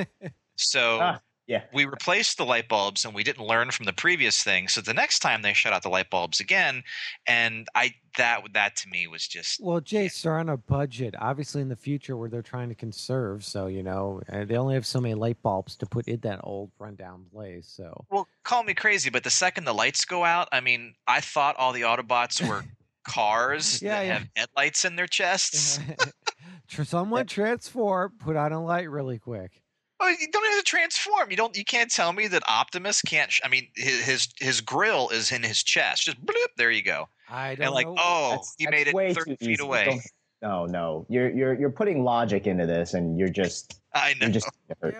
So. Yeah. We replaced the light bulbs and we didn't learn from the previous thing. So the next time they shut out the light bulbs again, and that to me was just. Well, Jace, they're on a budget, obviously in the future where they're trying to conserve. So, they only have so many light bulbs to put in that old rundown place. So. Well, call me crazy, but the second the lights go out, I mean, I thought all the Autobots were cars that have headlights in their chests. Someone transform, put on a light really quick. Oh, you don't have to transform. You can't tell me that Optimus can't. I mean, his grill is in his chest. Just bloop, there you go. I don't know. Oh, he made it 30 feet away. No. You're putting logic into this, and you're just. I know. You're just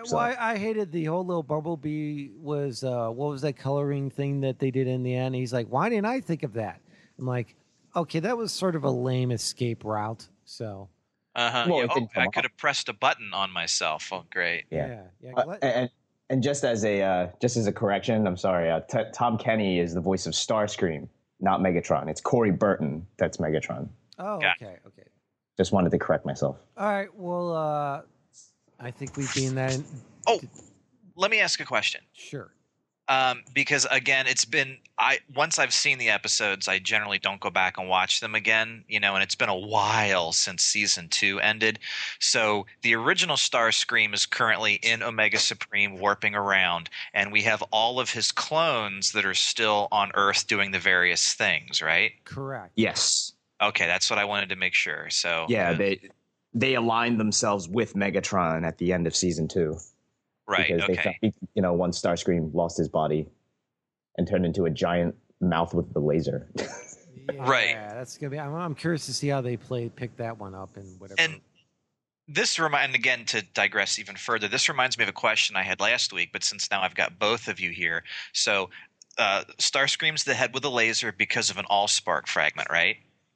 I hated the whole little Bumblebee was what was that coloring thing that they did in the end? He's like, why didn't I think of that? I'm like, okay, that was sort of a lame escape route. So. Well, I could have pressed a button on myself. Oh, great. Yeah. And just as a correction, I'm sorry. Tom Kenny is the voice of Starscream, not Megatron. It's Corey Burton that's Megatron. Oh, okay. Just wanted to correct myself. All right. Well, I think we've been that. Let me ask a question. Sure. Because again, once I've seen the episodes, I generally don't go back and watch them again, and it's been a while since season 2 ended. So the original Starscream is currently in Omega Supreme warping around, and we have all of his clones that are still on Earth doing the various things, right? Correct. Yes. Okay, that's what I wanted to make sure. So yeah, they aligned themselves with Megatron at the end of season 2. Right. Because they found, once Starscream lost his body and turned into a giant mouth with the laser. Right. Yeah, that's gonna be. I'm curious to see how they pick that one up and whatever. And and again, to digress even further, this reminds me of a question I had last week. But since now I've got both of you here, so Starscream's the head with a laser because of an AllSpark fragment, right?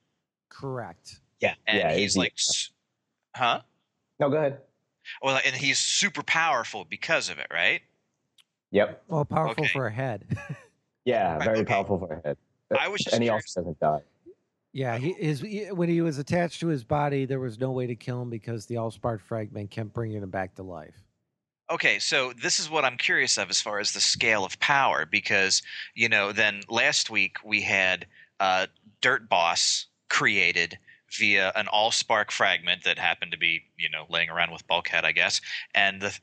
Correct. Yeah. And he's like, huh? No, go ahead. Well, and he's super powerful because of it, right? Yep. Well, powerful for a head. Yeah, very powerful for a head. I was just and he also doesn't die. Yeah, when he was attached to his body, there was no way to kill him because the AllSpark fragment kept bringing him back to life. Okay, so this is what I'm curious of as far as the scale of power, because then last week we had Dirt Boss created via an AllSpark fragment that happened to be, laying around with Bulkhead, I guess, and the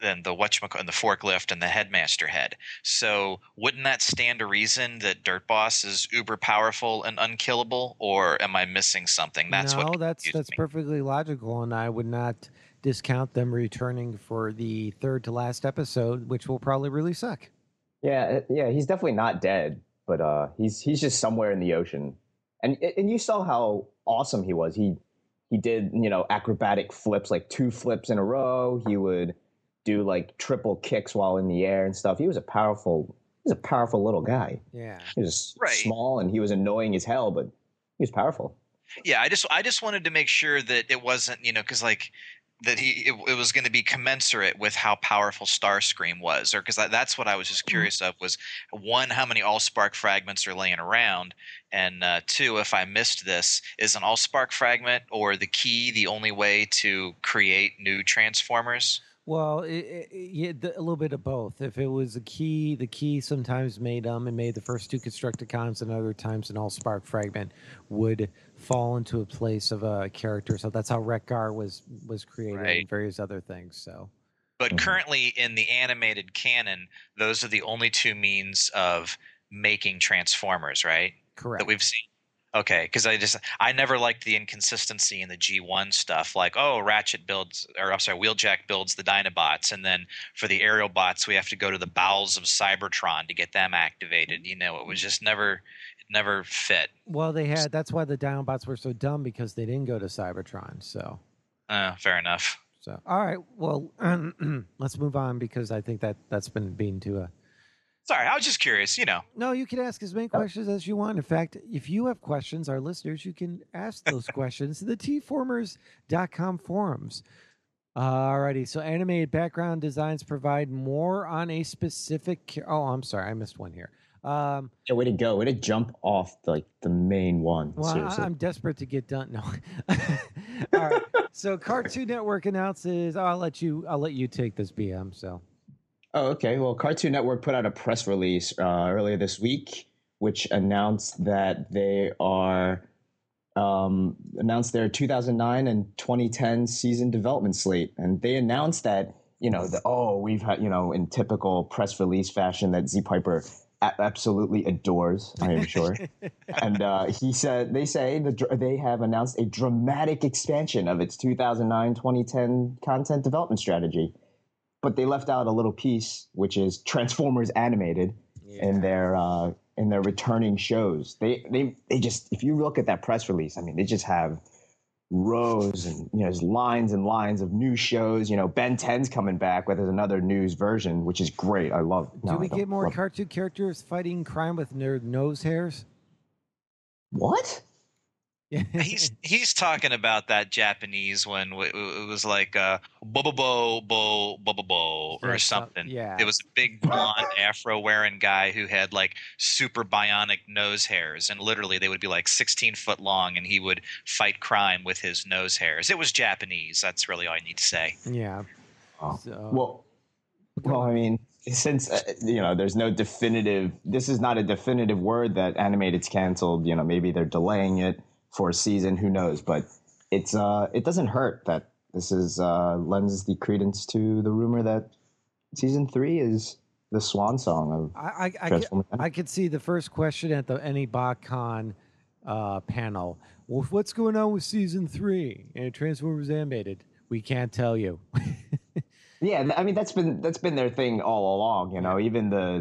forklift and the Headmaster head. So wouldn't that stand to reason that Dirt Boss is uber powerful and unkillable, or am I missing something? That's perfectly logical, and I would not discount them returning for the third to last episode, which will probably really suck. Yeah, he's definitely not dead, but he's just somewhere in the ocean. And you saw how awesome he was. He did, acrobatic flips, like 2 flips in a row. He would do like triple kicks while in the air and stuff. He was a powerful little guy. Yeah. He was small and he was annoying as hell, but he was powerful. Yeah, I just wanted to make sure that it wasn't, because that it was going to be commensurate with how powerful Starscream was, or because that's what I was just curious of was, 1, how many AllSpark fragments are laying around, and 2, if I missed this, is an AllSpark fragment or the key the only way to create new Transformers? Well, a little bit of both. If it was the key sometimes made the first 2 Constructicons, and other times an AllSpark fragment would fall into a place of a character. So that's how Wreck-Gar was created, and various other things. So, but currently in the animated canon, those are the only 2 means of making Transformers, right? Correct. That we've seen. Okay, because I never liked the inconsistency in the G1 stuff. Like, Wheeljack builds the Dinobots, and then for the aerial bots, we have to go to the bowels of Cybertron to get them activated. It was just never fit. Well, that's why the Dinobots were so dumb, because they didn't go to Cybertron. So, fair enough. So, all right, well, let's move on, because I think that's been being to a. Sorry, I was just curious, No, you can ask as many questions as you want. In fact, if you have questions, our listeners, you can ask those questions to the tformers.com forums. Alrighty, so animated background designs provide more on a specific... Oh, I'm sorry, I missed one here. Yeah, way to go. Way to jump off the main one. Well, seriously. I'm desperate to get done. No. All right, so Cartoon Network announces... I'll let you take this, BM, so... Oh, okay. Well, Cartoon Network put out a press release earlier this week, which announced that they are announced their 2009 and 2010 season development slate, and they announced that we've had in typical press release fashion that Z Piper absolutely adores, I am sure, and they have announced a dramatic expansion of its 2009-2010 content development strategy. But they left out a little piece, which is Transformers animated in their returning shows. They just, if you look at that press release, I mean, they just have rows and there's lines and lines of new shows. Ben 10's coming back, but there's another news version, which is great. I love. Do we get more cartoon characters fighting crime with their nose hairs? What? he's talking about that Japanese one. It was like bo or something. Yeah, it was a big blonde afro wearing guy who had like super bionic nose hairs, and literally they would be like 16 foot long, and he would fight crime with his nose hairs. It was Japanese. That's really all I need to say. Yeah. Oh. So, well, I mean, since there's no definitive. This is not a definitive word that Animated's canceled. Maybe they're delaying it for a season, who knows? But it doesn't hurt that this is lends the credence to the rumor that season 3 is the swan song of I could see the first question at any BotCon panel. Well, what's going on with season 3 and Transformers Animated? We can't tell you. Yeah, I mean that's been their thing all along. Even the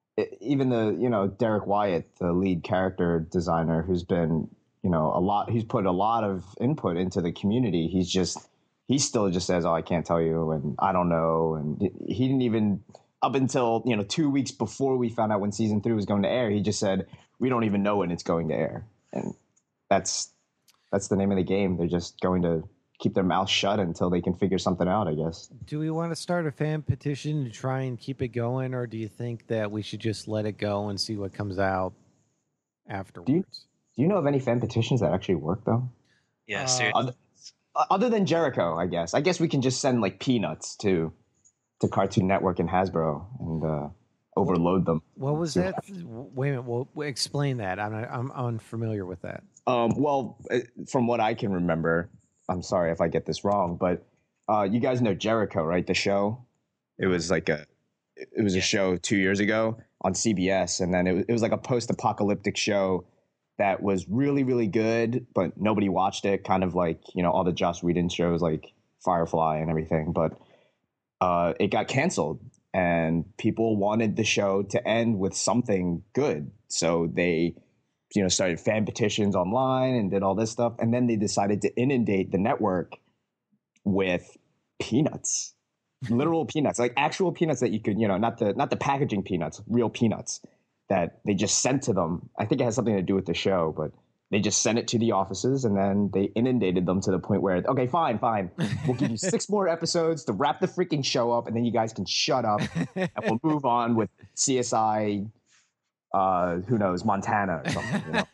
Derek Wyatt, the lead character designer, who's been he's put a lot of input into the community. He still just says, "Oh, I can't tell you," and I don't know. And he didn't even, up until 2 weeks before we found out when season 3 was going to air, he just said, "We don't even know when it's going to air." And that's the name of the game. They're just going to keep their mouth shut until they can figure something out, I guess. Do we want to start a fan petition to try and keep it going, or do you think that we should just let it go and see what comes out afterwards? Do you know of any fan petitions that actually work, though? Yeah, seriously. Other than Jericho, I guess. I guess we can just send like peanuts to Cartoon Network and Hasbro and overload them. What was that? Wait a minute. Well, explain that. I'm unfamiliar with that. Well, from what I can remember, I'm sorry if I get this wrong, but you guys know Jericho, right? The show. It was like a show 2 years ago on CBS, and then it was like a post-apocalyptic show that was really, really good, but nobody watched it. Kind of like, all the Joss Whedon shows like Firefly and everything. But it got canceled, and people wanted the show to end with something good. So they, started fan petitions online and did all this stuff. And then they decided to inundate the network with peanuts, literal peanuts, like actual peanuts that you could, not the packaging peanuts, real peanuts that they just sent to them. I think it has something to do with the show, but they just sent it to the offices, and then they inundated them to the point where, okay, fine. We'll give you 6 more episodes to wrap the freaking show up, and then you guys can shut up, and we'll move on with CSI, who knows, Montana or something.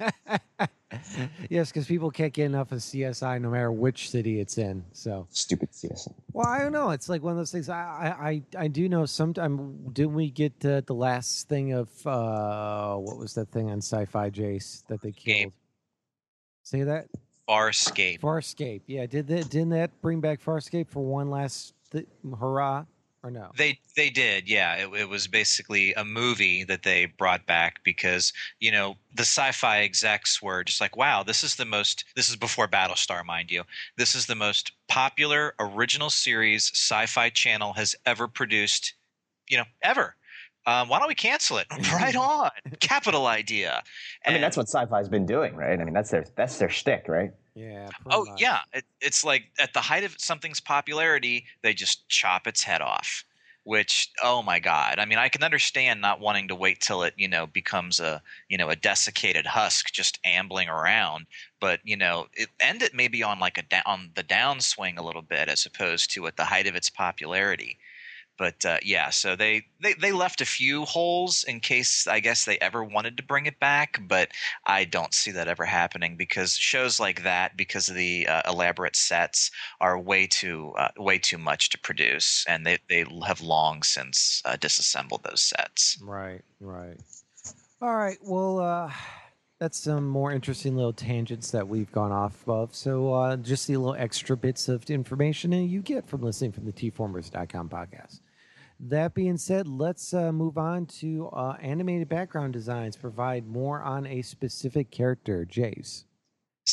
Yes, because people can't get enough of CSI no matter which city it's in. So stupid CSI. Well, I don't know. It's like one of those things. I do know. Sometime didn't we get the last thing of what was that thing on Sci-Fi, Jace, that they killed? Game. Say that. Farscape. Farscape. Yeah, didn't that bring back Farscape for one last hurrah? Or no? They did, yeah. It was basically a movie that they brought back because, the sci-fi execs were just like, wow, this is before Battlestar, mind you. This is the most popular original series Sci-Fi Channel has ever produced, ever. Why don't we cancel it? Right on. Capital idea. I mean, that's what Sci-Fi's been doing, right? I mean, that's their shtick, right? Yeah. Much. Yeah. It's like at the height of something's popularity, they just chop its head off. Which, oh my God! I mean, I can understand not wanting to wait till it, becomes a desiccated husk just ambling around. But end it maybe on on the downswing a little bit, as opposed to at the height of its popularity. But so they left a few holes in case, I guess, they ever wanted to bring it back. But I don't see that ever happening because shows like that, because of the elaborate sets, are way too much to produce, and they have long since disassembled those sets. Right. All right. Well, that's some more interesting little tangents that we've gone off of. So just the little extra bits of information that you get from listening from the tformers.com podcast. That being said, let's move on to animated background designs. Provide more on a specific character, Jace.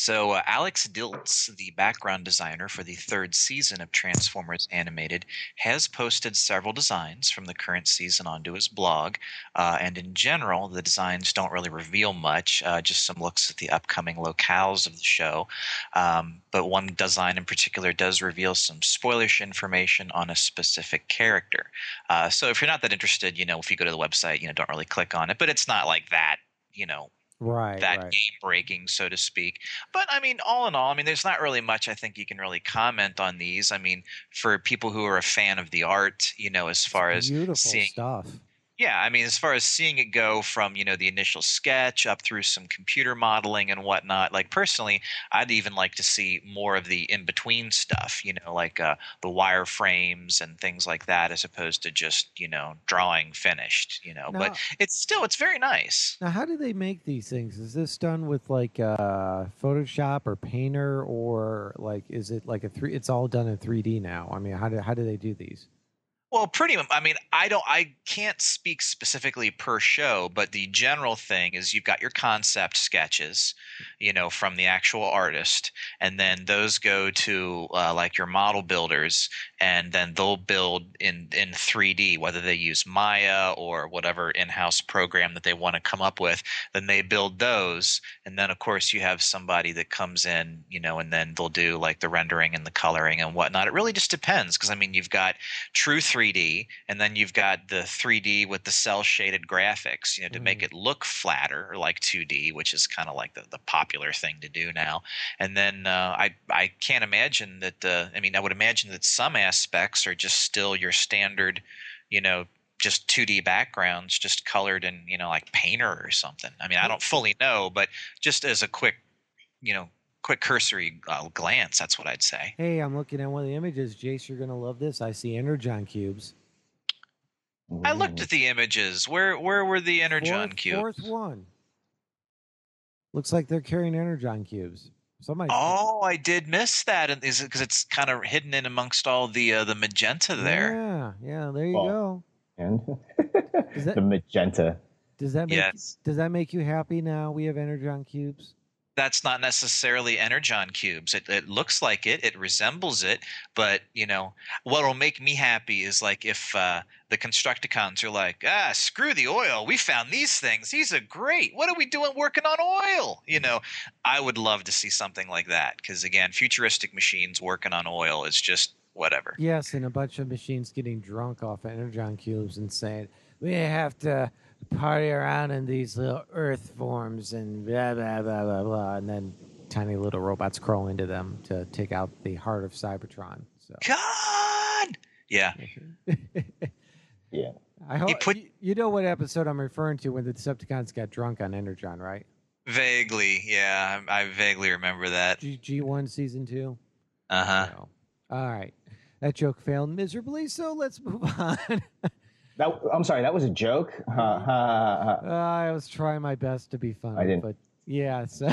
So Alex Diltz, the background designer for the third season of Transformers Animated, has posted several designs from the current season onto his blog. And in general, the designs don't really reveal much, just some looks at the upcoming locales of the show. But one design in particular does reveal some spoilerish information on a specific character. So if you're not that interested, if you go to the website, don't really click on it. But it's not like that, right, game breaking, so to speak. But I mean, all in all, there's not really much I think you can really comment on these. For people who are a fan of the art, as far as seeing stuff. Yeah, as far as seeing it go from, the initial sketch up through some computer modeling and whatnot, like personally, I'd even like to see more of the in-between stuff, like the wireframes and things like that, as opposed to just, drawing finished, now, but it's very nice. Now, how do they make these things? Is this done with like Photoshop or Painter, or like, is it like it's all done in 3D now? How do they do these? Well, pretty much. I can't speak specifically per show, but the general thing is you've got your concept sketches, from the actual artist, and then those go to like your model builders, and then they'll build in 3D, whether they use Maya or whatever in-house program that they want to come up with. Then they build those, and then of course you have somebody that comes in, and then they'll do like the rendering and the coloring and whatnot. It really just depends, because you've got true 3D, and then you've got the 3D with the cell shaded graphics, to make it look flatter, or like 2D, which is kind of like the popular thing to do now. And then I can't imagine that. I would imagine that some aspects are just still your standard, just 2D backgrounds, just colored in, like Painter or something. I don't fully know, but just as a quick cursory glance, that's what I'd say. Hey, I'm looking at one of the images. Jace, you're gonna love this. I see Energon cubes. I looked at the images. Where were the Energon cubes? Fourth one. Looks like they're carrying Energon cubes. I did miss that. Is it because it's kind of hidden in amongst all the magenta there? Yeah. There you go. And the magenta. Does that make you happy now? We have Energon cubes. That's not necessarily Energon cubes. It looks like it. It resembles it. But, what'll make me happy is like if the Constructicons are like, screw the oil. We found these things. These are great. What are we doing working on oil? I would love to see something like that. Because, again, futuristic machines working on oil is just whatever. Yes, and a bunch of machines getting drunk off Energon cubes and saying, we have to party around in these little earth forms and blah, blah, blah, blah, blah. And then tiny little robots crawl into them to take out the heart of Cybertron. So. God! Yeah. Yeah. I hope you know what episode I'm referring to when the Decepticons got drunk on Energon, right? Vaguely, yeah. I vaguely remember that. G1 Season 2? Uh-huh. So, all right. That joke failed miserably, so let's move on. I'm sorry, that was a joke? I was trying my best to be funny. I didn't. But yeah, so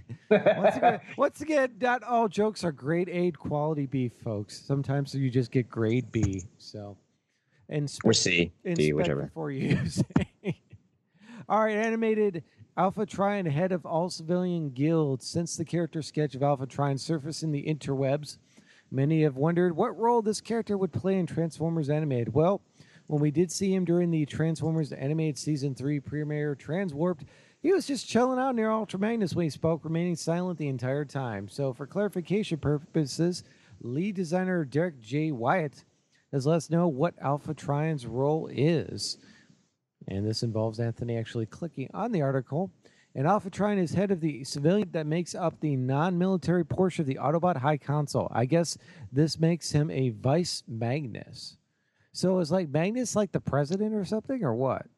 once again, not all jokes are grade A quality B, folks. Sometimes you just get grade B. So, or C, D, whichever. Before you say. All right, animated Alpha Trion, head of all civilian guilds. Since the character sketch of Alpha Trion surfaced in the interwebs, many have wondered what role this character would play in Transformers Animated. Well, when we did see him during the Transformers Animated Season 3 premiere Transwarped, he was just chilling out near Ultra Magnus when he spoke, remaining silent the entire time. So for clarification purposes, lead designer Derek J. Wyatt has let us know what Alpha Trion's role is. And this involves Anthony actually clicking on the article. And Alpha Trion is head of the civilian that makes up the non-military portion of the Autobot High Council. I guess this makes him a Vice Magnus. So is like Magnus like the president or something, or what?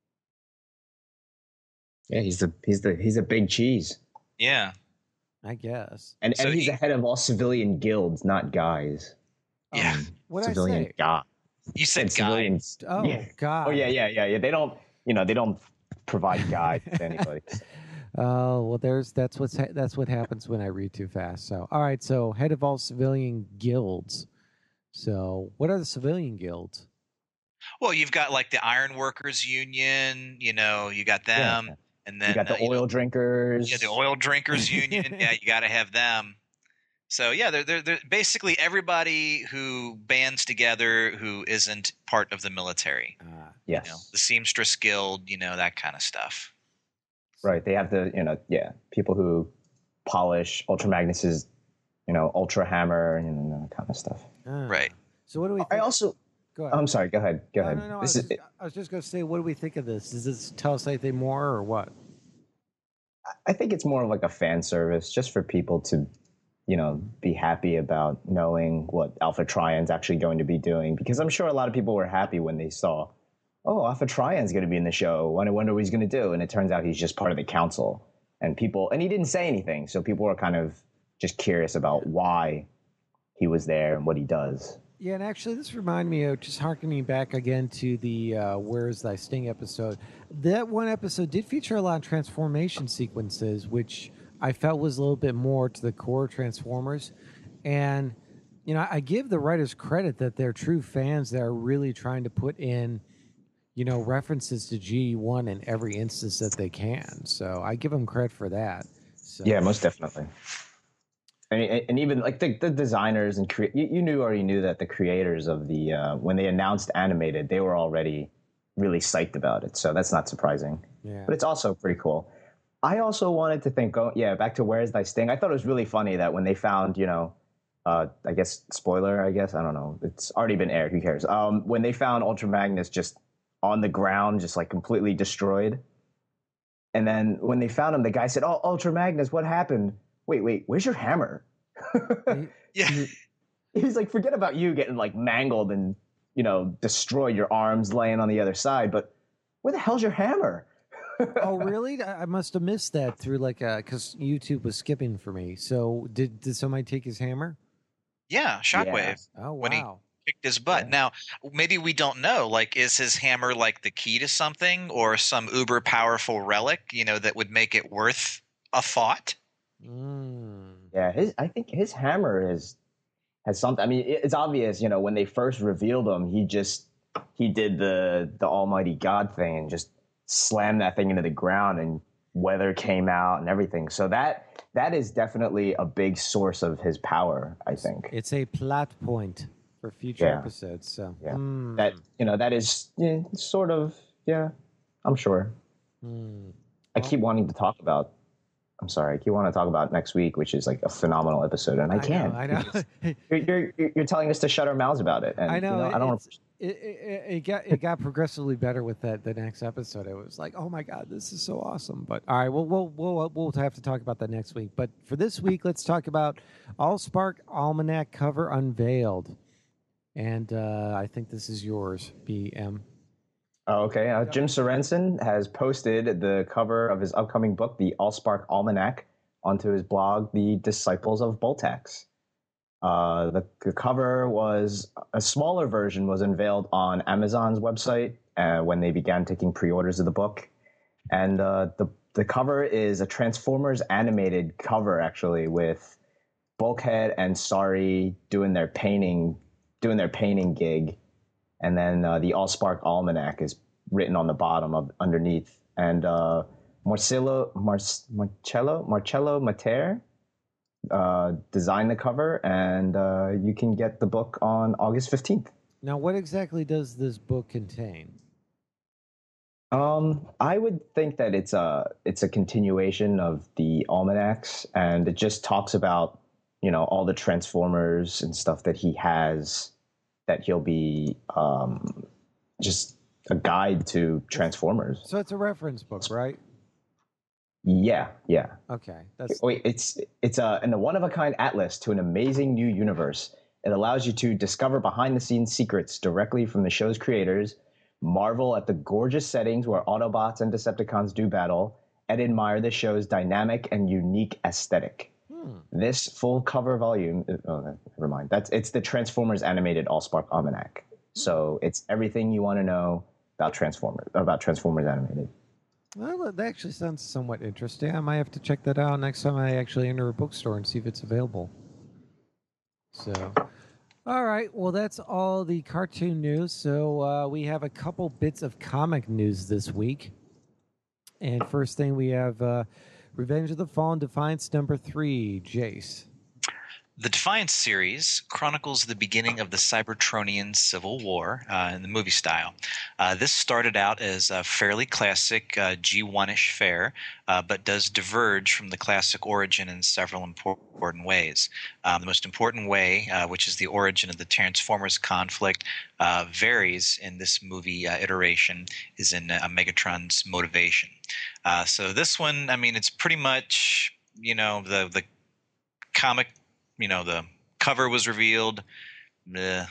Yeah, he's a big cheese. Yeah, I guess. And he's the head of all civilian guilds, not guys. Yeah, what civilian I say? God. You said guys. Oh, yeah. God. Oh yeah. They don't provide guides to anybody. Oh well, that's what happens when I read too fast. So all right, so head of all civilian guilds. So, what are the civilian guilds? Well, you've got like the Iron Workers Union, you got them. And then you got the oil drinkers. Yeah, the oil drinkers union. Yeah, you got to have them. So yeah, they're basically everybody who bands together who isn't part of the military. Yes, you know, the Seamstress Guild, that kind of stuff. Right. They have the people who polish Ultra Magnus's Ultra Hammer and that kind of stuff. Right. So what do we? I also. Go ahead. I'm sorry. Go ahead. Go ahead. No. I was just going to say, what do we think of this? Does this tell us anything more, or what? I think it's more of like a fan service, just for people to be happy about knowing what Alpha Trion's actually going to be doing. Because I'm sure a lot of people were happy when they saw, oh, Alpha Trion's going to be in the show. I wonder what he's going to do. And it turns out he's just part of the council. And he didn't say anything. So people were kind of just curious about why he was there and what he does. Yeah, and actually this reminded me of just harkening back again to the Where's Thy Sting episode. That one episode did feature a lot of transformation sequences, which I felt was a little bit more to the core Transformers. And, I give the writers credit that they're true fans that are really trying to put in, references to G1 in every instance that they can. So I give them credit for that. So. Yeah, most definitely. And even like the designers and you already knew that the creators of the when they announced animated, they were already really psyched about it. So that's not surprising. Yeah. But it's also pretty cool. I also wanted to think, back to Where's Thy Sting. I thought it was really funny that when they found, I guess, spoiler, I don't know. It's already been aired. Who cares? When they found Ultra Magnus just on the ground, just like completely destroyed. And then when they found him, the guy said, "Oh, Ultra Magnus, what happened? Wait, where's your hammer?" Yeah. He's like, forget about you getting like mangled and, destroyed, your arms laying on the other side. But where the hell's your hammer? Oh, really? I must have missed that through because YouTube was skipping for me. So did somebody take his hammer? Yeah, Shockwave. Yeah. Oh, wow. When he kicked his butt. Yeah. Now, maybe we don't know. Like, is his hammer like the key to something or some uber powerful relic, that would make it worth a thought? Yeah, I think his hammer has something. I mean, it's obvious, when they first revealed him, he did the Almighty God thing and just slammed that thing into the ground and weather came out and everything. So that is definitely a big source of his power, I think. It's a plot point for future episodes. So that is sort of, I'm sure. I keep wanting to talk about next week, which is like a phenomenal episode, and I can't. I know. You're telling us to shut our mouths about it, and I know. I don't want to. It got progressively better with the next episode. It was like, oh my god, this is so awesome. But all right, we'll have to talk about that next week. But for this week, let's talk about AllSpark Almanac cover unveiled, and I think this is yours, BM. Oh, okay. Jim Sorensen has posted the cover of his upcoming book, The AllSpark Almanac, onto his blog, The Disciples of Boltax. The cover was a smaller version was unveiled on Amazon's website when they began taking pre-orders of the book. And the cover is a Transformers animated cover, actually, with Bulkhead and Sari doing their painting gig. And then the AllSpark Almanac is written on the bottom underneath. And Marcello Mater designed the cover, and you can get the book on August 15th. Now, what exactly does this book contain? I would think that it's a continuation of the almanacs, and it just talks about all the Transformers and stuff that he has. That he'll be just a guide to Transformers. So it's a reference book, right? Yeah. Okay. It's a one-of-a-kind atlas to an amazing new universe. It allows you to discover behind-the-scenes secrets directly from the show's creators, marvel at the gorgeous settings where Autobots and Decepticons do battle, and admire the show's dynamic and unique aesthetic. This full cover volume, never mind. It's the Transformers animated AllSpark Almanac. So it's everything you want to know about Transformers animated. Well, that actually sounds somewhat interesting. I might have to check that out next time I actually enter a bookstore and see if it's available. So, all right. Well, that's all the cartoon news. So we have a couple bits of comic news this week. And first thing we have Revenge of the Fallen Defiance number 3, Jace. The Defiance series chronicles the beginning of the Cybertronian Civil War in the movie style. This started out as a fairly classic G1-ish fare, but does diverge from the classic origin in several important ways. The most important way, which is the origin of the Transformers conflict, varies in this movie iteration, is in Megatron's motivation. So this one, I mean, it's pretty much, the comic. The cover was revealed. Yeah.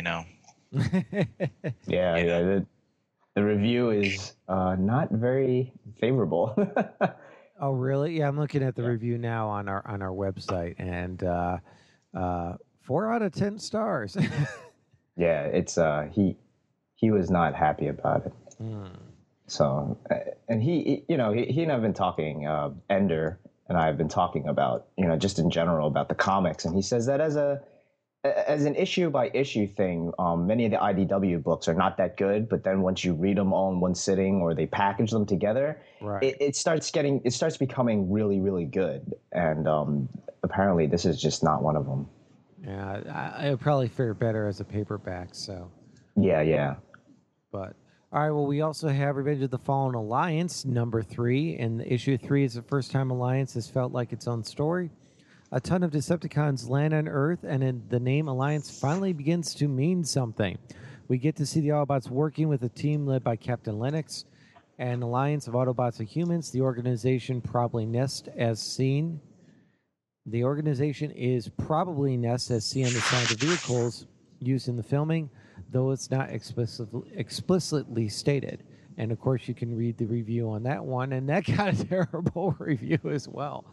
The review is not very favorable. Oh, really? Yeah, I'm looking at the review now on our website, and 4 out of 10 stars. Yeah, it's he was not happy about it. So, and he and I've been talking, Ender and I have been talking about, just in general about the comics, and he says that as an issue by issue thing, many of the IDW books are not that good, but then once you read them all in one sitting or they package them together, right, it starts becoming really, really good. And apparently this is just not one of them. Yeah, it would probably fare better as a paperback. So. Yeah. But. All right, well, we also have Revenge of the Fallen Alliance, number 3, and issue 3 is the first time Alliance has felt like its own story. A ton of Decepticons land on Earth, and the name Alliance finally begins to mean something. We get to see the Autobots working with a team led by Captain Lennox, an alliance of Autobots and humans. The organization probably Nest as seen. The organization is probably Nest as seen on the side of the vehicles used in the filming, though it's not explicitly stated. And, of course, you can read the review on that one, and that got a terrible review as well.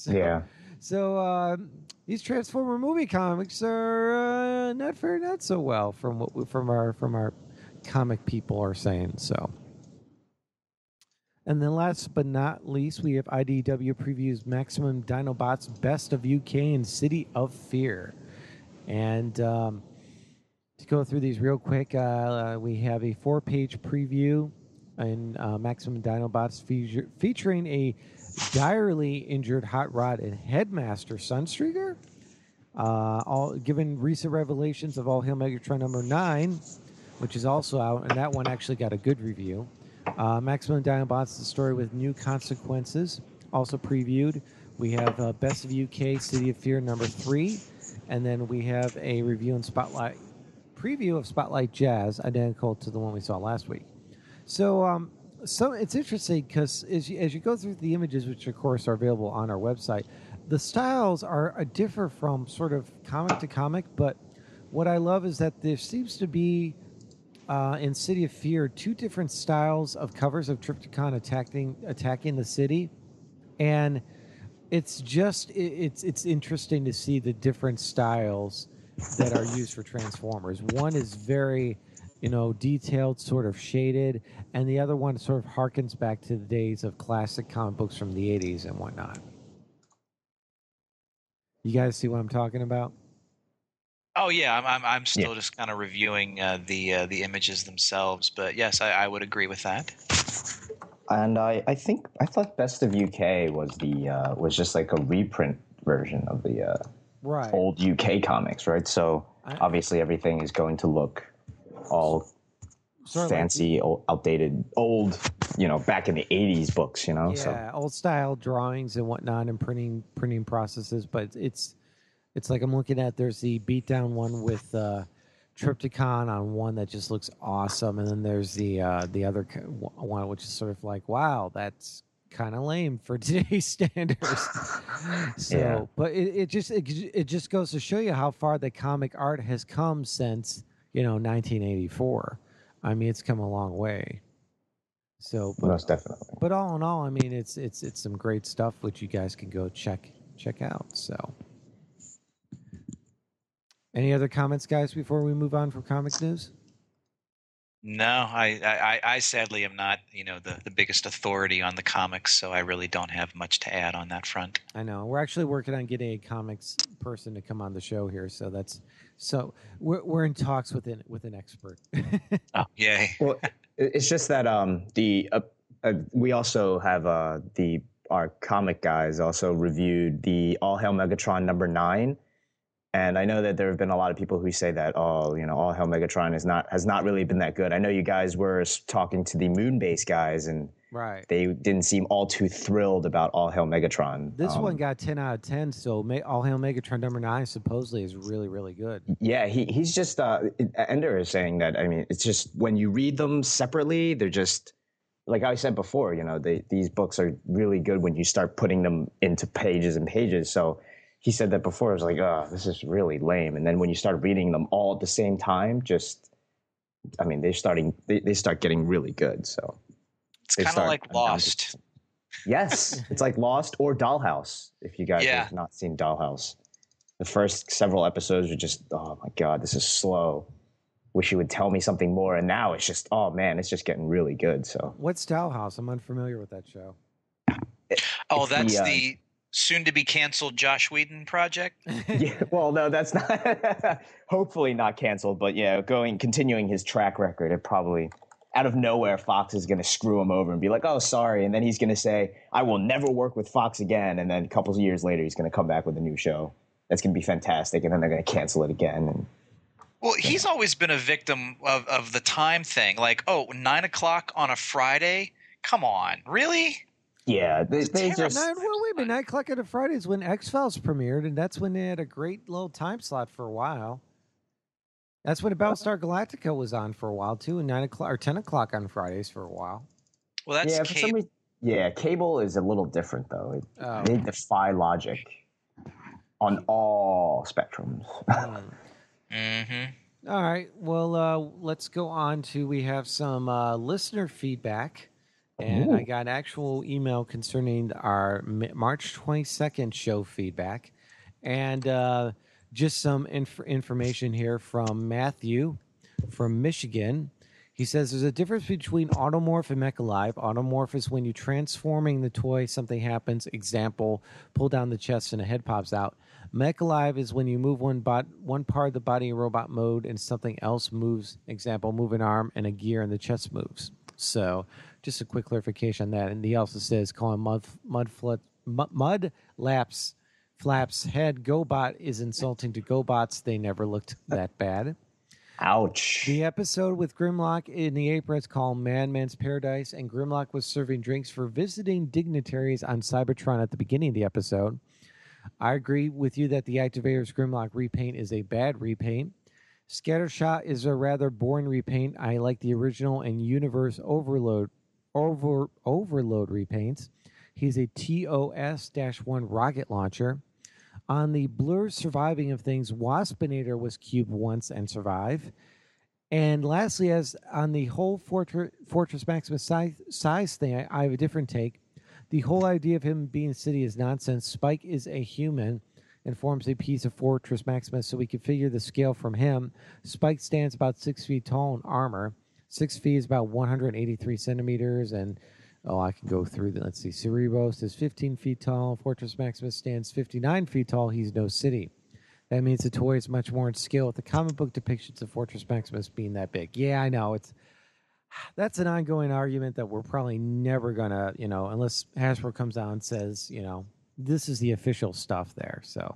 So these Transformer movie comics are not faring not so well from our comic people are saying. So, and then last but not least, we have IDW previews Maximum Dinobots Best of UK and City of Fear. And to go through these real quick, we have a 4-page preview in Maximum Dinobots featuring a direly injured Hot Rod and Headmaster Sunstreaker. All given recent revelations of All Hail Megatron number 9, which is also out, and that one actually got a good review. Maximum Dinobots, the story with new consequences, also previewed. We have Best of UK City of Fear number 3, and then we have a review and preview of Spotlight Jazz, identical to the one we saw last week. So it's interesting because as you go through the images, which of course are available on our website, the styles are differ from sort of comic to comic. But what I love is that there seems to be in City of Fear 2 different styles of covers of Trypticon attacking the city, and it's interesting to see the different styles that are used for Transformers. One is very, detailed, sort of shaded, and the other one sort of harkens back to the days of classic comic books from the 80s and whatnot. You guys see what I'm talking about? Oh yeah, I'm still just kind of reviewing the images themselves, but yes, I would agree with that. And I thought Best of UK was just like a reprint version of the old UK comics, right? So obviously everything is going to look all fancy, outdated, old, back in the 80s books, Yeah, so. Old style drawings and whatnot and printing processes, but it's like I'm looking at, there's the beatdown one with Trypticon on one that just looks awesome, and then there's the other one which is sort of like, wow, that's kind of lame for today's standards. So, yeah. But it just goes to show you how far the comic art has come since 1984. I mean, it's come a long way. So, most definitely. But all in all, I mean, it's some great stuff which you guys can go check out. So, any other comments, guys, before we move on from comic news? No, I sadly am not, the biggest authority on the comics, so I really don't have much to add on that front. I know. We're actually working on getting a comics person to come on the show here, so we're in talks with an expert. Oh, yay. Well, it's just that we also have our comic guys also reviewed the All Hail Megatron #9. And I know that there have been a lot of people who say that, All Hail Megatron has not really been that good. I know you guys were talking to the Moonbase guys, and right, they didn't seem all too thrilled about All Hail Megatron. This one got 10 out of 10, so All Hail Megatron #9 supposedly is really, really good. Yeah, he's just Ender is saying that. I mean, it's just when you read them separately, they're just like I said before. These books are really good when you start putting them into pages and pages. So he said that before. I was like, oh, this is really lame. And then when you start reading them all at the same time, they start getting really good. So it's kind of like Lost. Yes, it's like Lost or Dollhouse. If you guys have not seen Dollhouse, the first several episodes are just, oh my God, this is slow. Wish you would tell me something more. And now it's just, oh man, it's just getting really good. So what's Dollhouse? I'm unfamiliar with that show. That's the soon-to-be canceled Joss Whedon project? Yeah, well, no, that's not. Hopefully not canceled, but yeah, continuing his track record, it probably out of nowhere Fox is going to screw him over and be like, "Oh, sorry," and then he's going to say, "I will never work with Fox again," and then a couple of years later, he's going to come back with a new show that's going to be fantastic, and then they're going to cancel it again. Well, he's always been a victim of the time thing. Like, 9 o'clock on a Friday? Come on, really? Yeah, they just... wait a minute. 9 o'clock on a Friday is when X-Files premiered, and that's when they had a great little time slot for a while. That's when Battlestar Galactica was on for a while, too, and 9 o'clock or 10 o'clock on Fridays for a while. Well, that's cable. Cable is a little different, though. They defy logic on all spectrums. Mm-hmm. All right. Well, let's go on to, we have some listener feedback. And I got an actual email concerning our March 22nd show feedback. And just some information here from Matthew from Michigan. He says there's a difference between Automorph and Mechalive. Automorph is when you're transforming the toy, something happens. Example, pull down the chest and a head pops out. Mechalive is when you move one part of the body in robot mode and something else moves. Example, move an arm and a gear and the chest moves. So just a quick clarification on that. And he also says calling Mud Flap's head GoBot is insulting to GoBots. They never looked that bad. Ouch. The episode with Grimlock in the apron is called Madman's Paradise, and Grimlock was serving drinks for visiting dignitaries on Cybertron at the beginning of the episode. I agree with you that the Activator's Grimlock repaint is a bad repaint. Scattershot is a rather boring repaint. I like the original and Universe Overload repaints. He's a TOS-1 rocket launcher. On the Blur Surviving of Things, Waspinator was cubed once and survived. And lastly, as on the whole Fortress Maximus size thing, I have a different take. The whole idea of him being city is nonsense. Spike is a human and forms a piece of Fortress Maximus, so we can figure the scale from him. Spike stands about 6 feet tall in armor. 6 feet is about 183 centimeters, and I can go through that. Let's see. Cerebros is 15 feet tall. Fortress Maximus stands 59 feet tall. He's no city. That means the toy is much more in scale with the comic book depictions of Fortress Maximus being that big. Yeah, I know. That's an ongoing argument that we're probably never going to, unless Hasbro comes out and says, this is the official stuff there. So,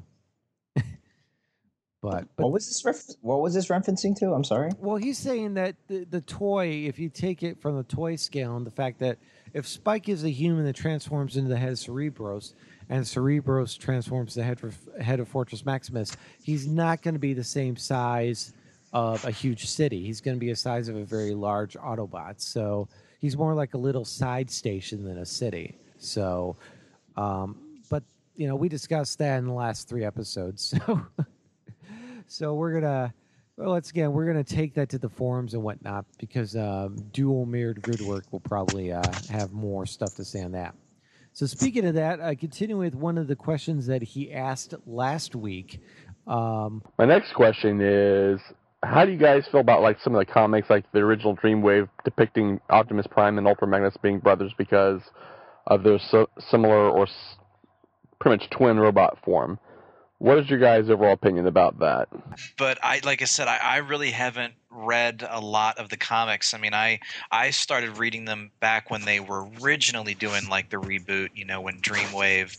but what was this referencing to? I'm sorry. Well, he's saying that the toy, if you take it from the toy scale, and the fact that if Spike is a human that transforms into the head of Cerebros, and Cerebros transforms the head of Fortress Maximus, he's not going to be the same size of a huge city. He's going to be the size of a very large Autobot. So he's more like a little side station than a city. So, but we discussed that in the last 3 episodes. So we're gonna, we're gonna take that to the forums and whatnot, because Dual Mirrored Gridwork will probably have more stuff to say on that. So speaking of that, I continue with one of the questions that he asked last week. My next question is, how do you guys feel about some of the comics, like the original Dreamwave depicting Optimus Prime and Ultra Magnus being brothers because of their similar or pretty much twin robot form? What is your guys' overall opinion about that? But I really haven't read a lot of the comics. I mean, I started reading them back when they were originally doing like the reboot, when Dreamwave,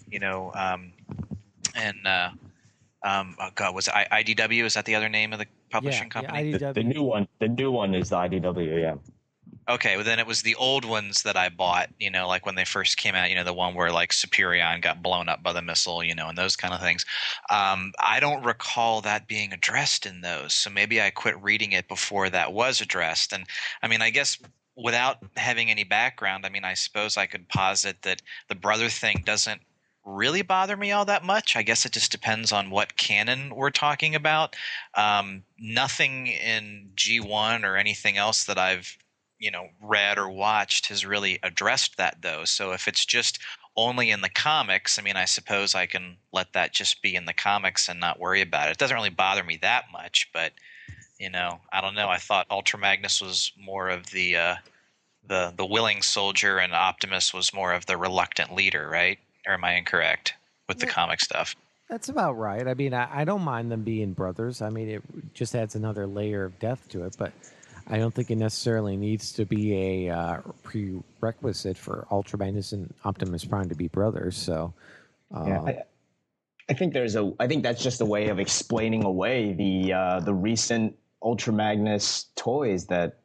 oh God, was it IDW? Is that the other name of the publishing company? Yeah, the new one is the IDW. Yeah. Okay, well then it was the old ones that I bought, like when they first came out, the one where like Superion got blown up by the missile, and those kind of things. I don't recall that being addressed in those, so maybe I quit reading it before that was addressed. And I mean, I guess without having any background, I mean, I suppose I could posit that the brother thing doesn't really bother me all that much. I guess it just depends on what canon we're talking about. Nothing in G1 or anything else that I've read or watched has really addressed that, though. So if it's just only in the comics, I mean, I suppose I can let that just be in the comics and not worry about it. It doesn't really bother me that much, but I don't know. I thought Ultra Magnus was more of the willing soldier, and Optimus was more of the reluctant leader, right? Or am I incorrect with the comic stuff? That's about right. I mean, I don't mind them being brothers. I mean, it just adds another layer of depth to it, but I don't think it necessarily needs to be a prerequisite for Ultra Magnus and Optimus Prime to be brothers. So, I think that's just a way of explaining away the recent Ultra Magnus toys that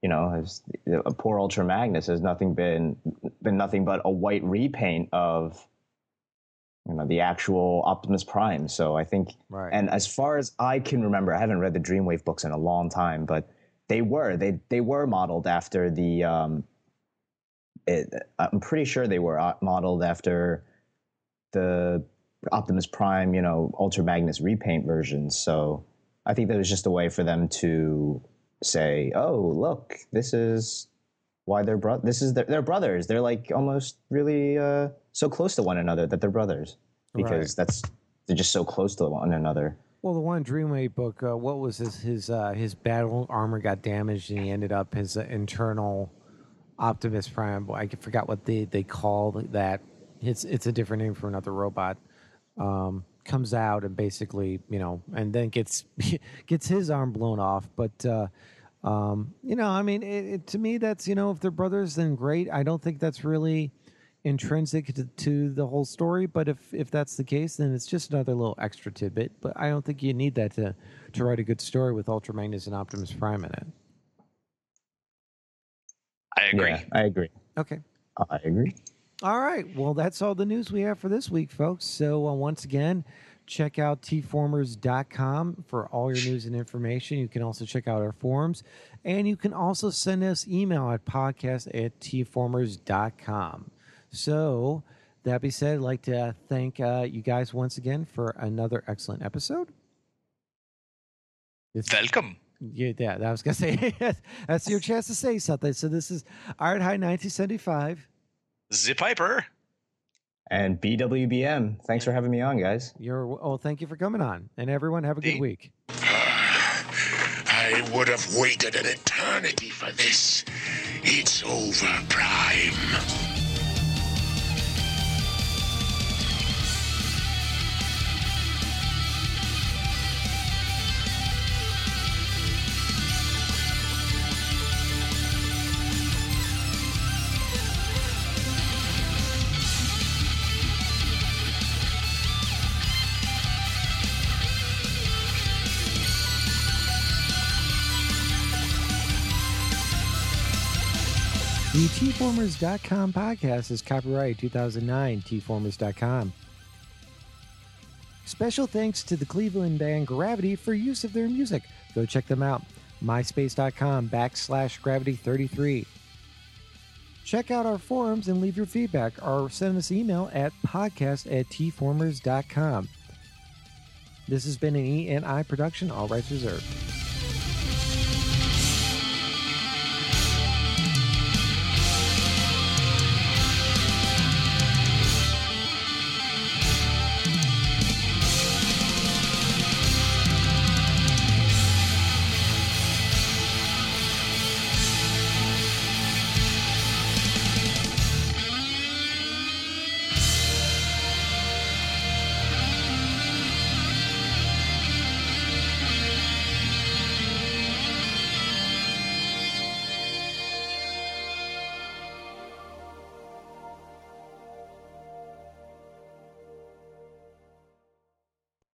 a poor Ultra Magnus has been nothing but a white repaint of the actual Optimus Prime. So I think, right. And as far as I can remember, I haven't read the Dreamwave books in a long time, but they were modeled after the. I'm pretty sure they were modeled after the Optimus Prime, Ultra Magnus repaint versions. So I think that was just a way for them to say, "Oh, look, this is why they're they're brothers. They're like almost really so close to one another that they're brothers because they're just so close to one another." Well, the one Dreamwave book, what was his battle armor got damaged, and he ended up his internal Optimus Prime. I forgot what they call that. It's a different name for another robot. Comes out and basically, and then gets his arm blown off. But I mean, to me, that's if they're brothers, then great. I don't think that's really intrinsic to the whole story, but if that's the case, then it's just another little extra tidbit. But I don't think you need that to write a good story with Ultra Magnus and Optimus Prime in it. I agree. Yeah, I agree. Okay. I agree. All right. Well, that's all the news we have for this week, folks. So once again, check out tformers.com for all your news and information. You can also check out our forums, and you can also send us email at podcast@tformers.com. So, that being said, I'd like to thank you guys once again for another excellent episode. Welcome. Yeah, I was going to say, that's your chance to say something. So, this is Art High 1975. Zip Piper. And BWBM. Thanks for having me on, guys. Thank you for coming on. And everyone, have a good week. I would have waited an eternity for this. It's over, Prime. The tformers.com podcast is copyright 2009, tformers.com. Special thanks to the Cleveland band Gravity for use of their music. Go check them out. myspace.com/gravity33. Check out our forums and leave your feedback or send us email at podcast@tformers.com. This has been an ENI production, all rights reserved.